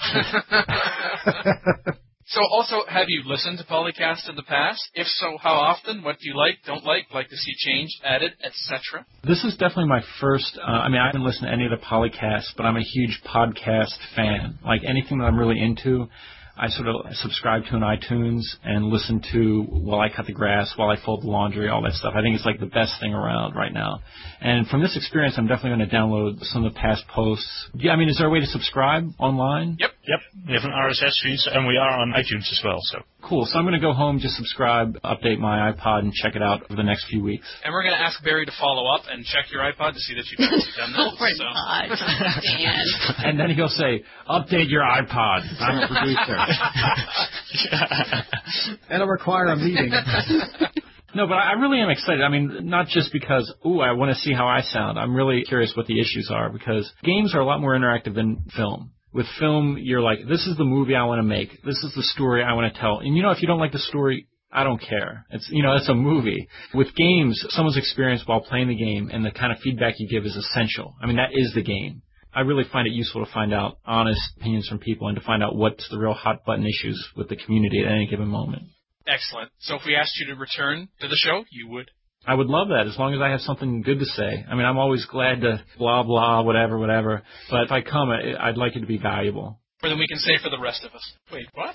[SPEAKER 2] So also, have you listened to Polycast in the past? If so, how often? What do you like, don't like to see changed, added, etc.?
[SPEAKER 7] This is definitely my first, I haven't listened to any of the Polycasts, but I'm a huge podcast fan. Like anything that I'm really into, I sort of subscribe to in iTunes and listen to while I cut the grass, while I fold the laundry, all that stuff. I think it's like the best thing around right now. And from this experience, I'm definitely going to download some of the past posts. Yeah, I mean, is there a way to subscribe online?
[SPEAKER 3] Yep. We have an RSS feed, and we are on iTunes as well. So
[SPEAKER 7] cool. So I'm going to go home, just subscribe, update my iPod, and check it out over the next few weeks.
[SPEAKER 2] And we're going to ask Barry to follow up and check your iPod to see that you've actually done that.
[SPEAKER 5] Oh, we're not. Dan.
[SPEAKER 7] And then he'll say, update your iPod. I'm a producer.
[SPEAKER 6] And it'll require a meeting.
[SPEAKER 7] No, but I really am excited. I mean, not just because, I want to see how I sound. I'm really curious what the issues are, because games are a lot more interactive than film. With film, you're like, this is the movie I want to make. This is the story I want to tell. And, if you don't like the story, I don't care. It's, it's a movie. With games, someone's experience while playing the game and the kind of feedback you give is essential. I mean, that is the game. I really find it useful to find out honest opinions from people and to find out what's the real hot button issues with the community at any given moment.
[SPEAKER 2] Excellent. So if we asked you to return to the show, you would?
[SPEAKER 7] I would love that, as long as I have something good to say. I mean, I'm always glad to blah, blah, whatever. But if I come, I'd like it to be valuable.
[SPEAKER 2] Or then we can say for the rest of us. Wait, what?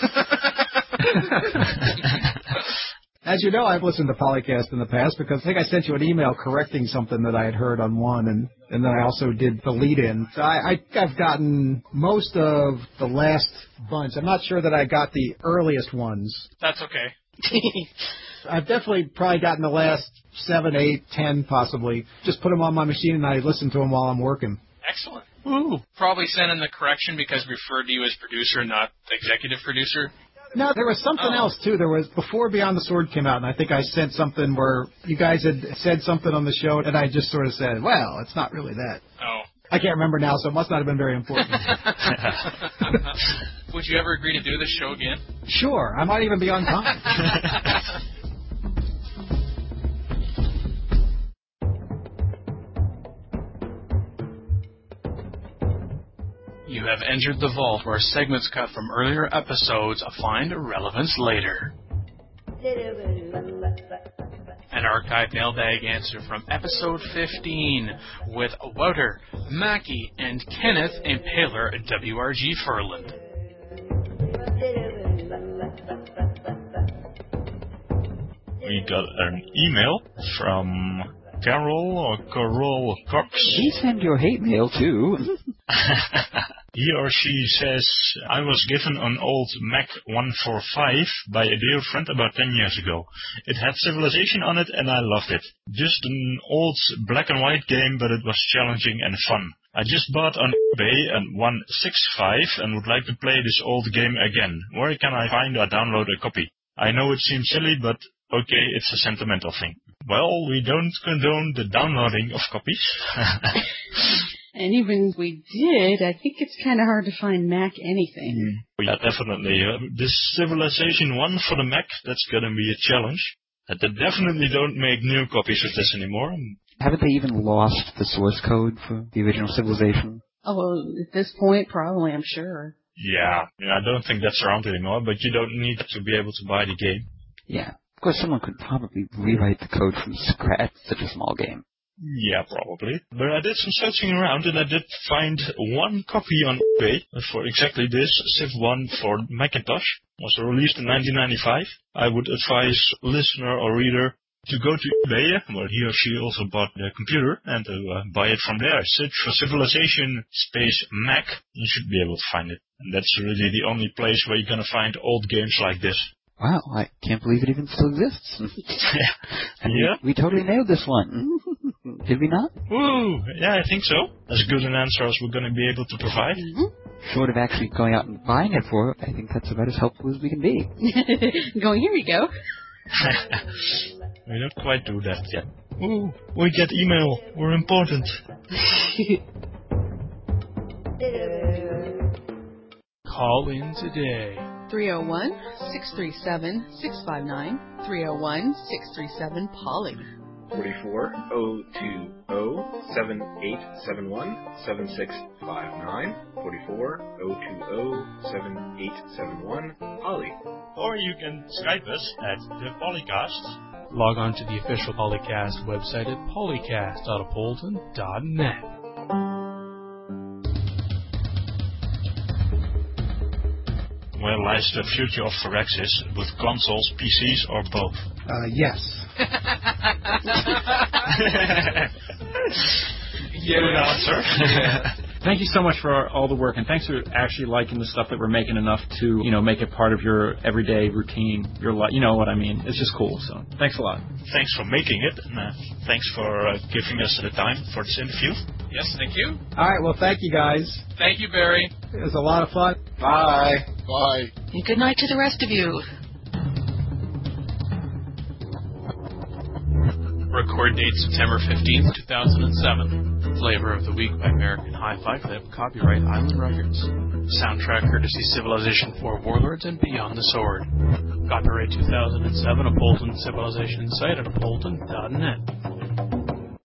[SPEAKER 6] As you know, I've listened to Polycast in the past because I think I sent you an email correcting something that I had heard on one, and then I also did the lead-in. So I've gotten most of the last bunch. I'm not sure that I got the earliest ones.
[SPEAKER 2] That's okay.
[SPEAKER 6] I've definitely probably gotten the last 7, 8, 10 possibly. Just put them on my machine and I listen to them while I'm working.
[SPEAKER 2] Excellent. Ooh. Probably sent in the correction because we referred to you as producer, not executive producer.
[SPEAKER 6] No, there was something else, too. There was, before Beyond the Sword came out, and I think I sent something where you guys had said something on the show, and I just sort of said, well, it's not really that.
[SPEAKER 2] Oh.
[SPEAKER 6] I can't remember now, so it must not have been very important.
[SPEAKER 2] Would you ever agree to do this show again?
[SPEAKER 6] Sure. I might even be on time.
[SPEAKER 2] You have entered the vault where segments cut from earlier episodes find relevance later. An archive mailbag answer from episode 15 with Wouter, Mackie, and Kenneth Impaler WRG Furland.
[SPEAKER 3] We got an email from Carol Cox.
[SPEAKER 12] Please send your hate mail too.
[SPEAKER 3] He or she says, I was given an old Mac 145 by a dear friend about 10 years ago. It had Civilization on it and I loved it. Just an old black and white game, but it was challenging and fun. I just bought on eBay an 165 and would like to play this old game again. Where can I find or download a copy? I know it seems silly, but okay, it's a sentimental thing. Well, we don't condone the downloading of copies.
[SPEAKER 9] And even if we did, I think it's kind of hard to find Mac anything.
[SPEAKER 3] Yeah, definitely. This Civilization 1 for the Mac, that's going to be a challenge. They definitely don't make new copies of this anymore.
[SPEAKER 12] Haven't they even lost the source code for the original Civilization?
[SPEAKER 9] Oh, well, at this point, probably, I'm sure.
[SPEAKER 3] Yeah, I don't think that's around anymore, but you don't need to be able to buy the game.
[SPEAKER 12] Yeah. Of course, someone could probably rewrite the code from scratch. Such a small game.
[SPEAKER 3] Yeah, probably. But I did some searching around and I did find one copy on eBay for exactly this, Civ 1 for Macintosh. It was released in 1995. I would advise listener or reader to go to eBay, where he or she also bought the computer, and to buy it from there. Search for Civilization space Mac. You should be able to find it. And that's really the only place where you're going to find old games like this.
[SPEAKER 12] Wow, I can't believe it even still exists.
[SPEAKER 3] Yeah.
[SPEAKER 12] We totally nailed this one. Did we not?
[SPEAKER 3] Woo! Yeah, I think so. As good an answer as we're going to be able to provide.
[SPEAKER 12] Short of actually going out and buying it for it, I think that's about as helpful as we can be.
[SPEAKER 9] Going, here we go.
[SPEAKER 3] We don't quite do that yet. Ooh, we get email. We're important.
[SPEAKER 2] Call in today.
[SPEAKER 5] 301-637-659. 301-637-POLY.
[SPEAKER 1] 44-020-7871-7659. 44-020-7871. Poly.
[SPEAKER 3] Or you can Skype us at the Polycast.
[SPEAKER 2] Log on to the official Polycast website at polycast.appleton.net.
[SPEAKER 3] where lies the future of Firaxis, with consoles, PCs, or both?
[SPEAKER 6] Yes.
[SPEAKER 3] Good answer.
[SPEAKER 7] Thank you so much for all the work, and thanks for actually liking the stuff that we're making enough to, make it part of your everyday routine. You know what I mean? It's just cool. So thanks a lot.
[SPEAKER 3] Thanks for making it, and thanks for giving us the time for this interview.
[SPEAKER 2] Yes, thank you.
[SPEAKER 6] All right, well, thank you, guys.
[SPEAKER 2] Thank you, Barry.
[SPEAKER 6] It was a lot of fun.
[SPEAKER 4] Bye.
[SPEAKER 11] Bye.
[SPEAKER 5] And good night to the rest of you.
[SPEAKER 2] Record date September 15th, 2007. Flavor of the Week by American Hi-Fi Clip. Copyright Island Records. Soundtrack courtesy Civilization 4 Warlords and Beyond the Sword. Copyright 2007, a Polton Civilization site at polton.net.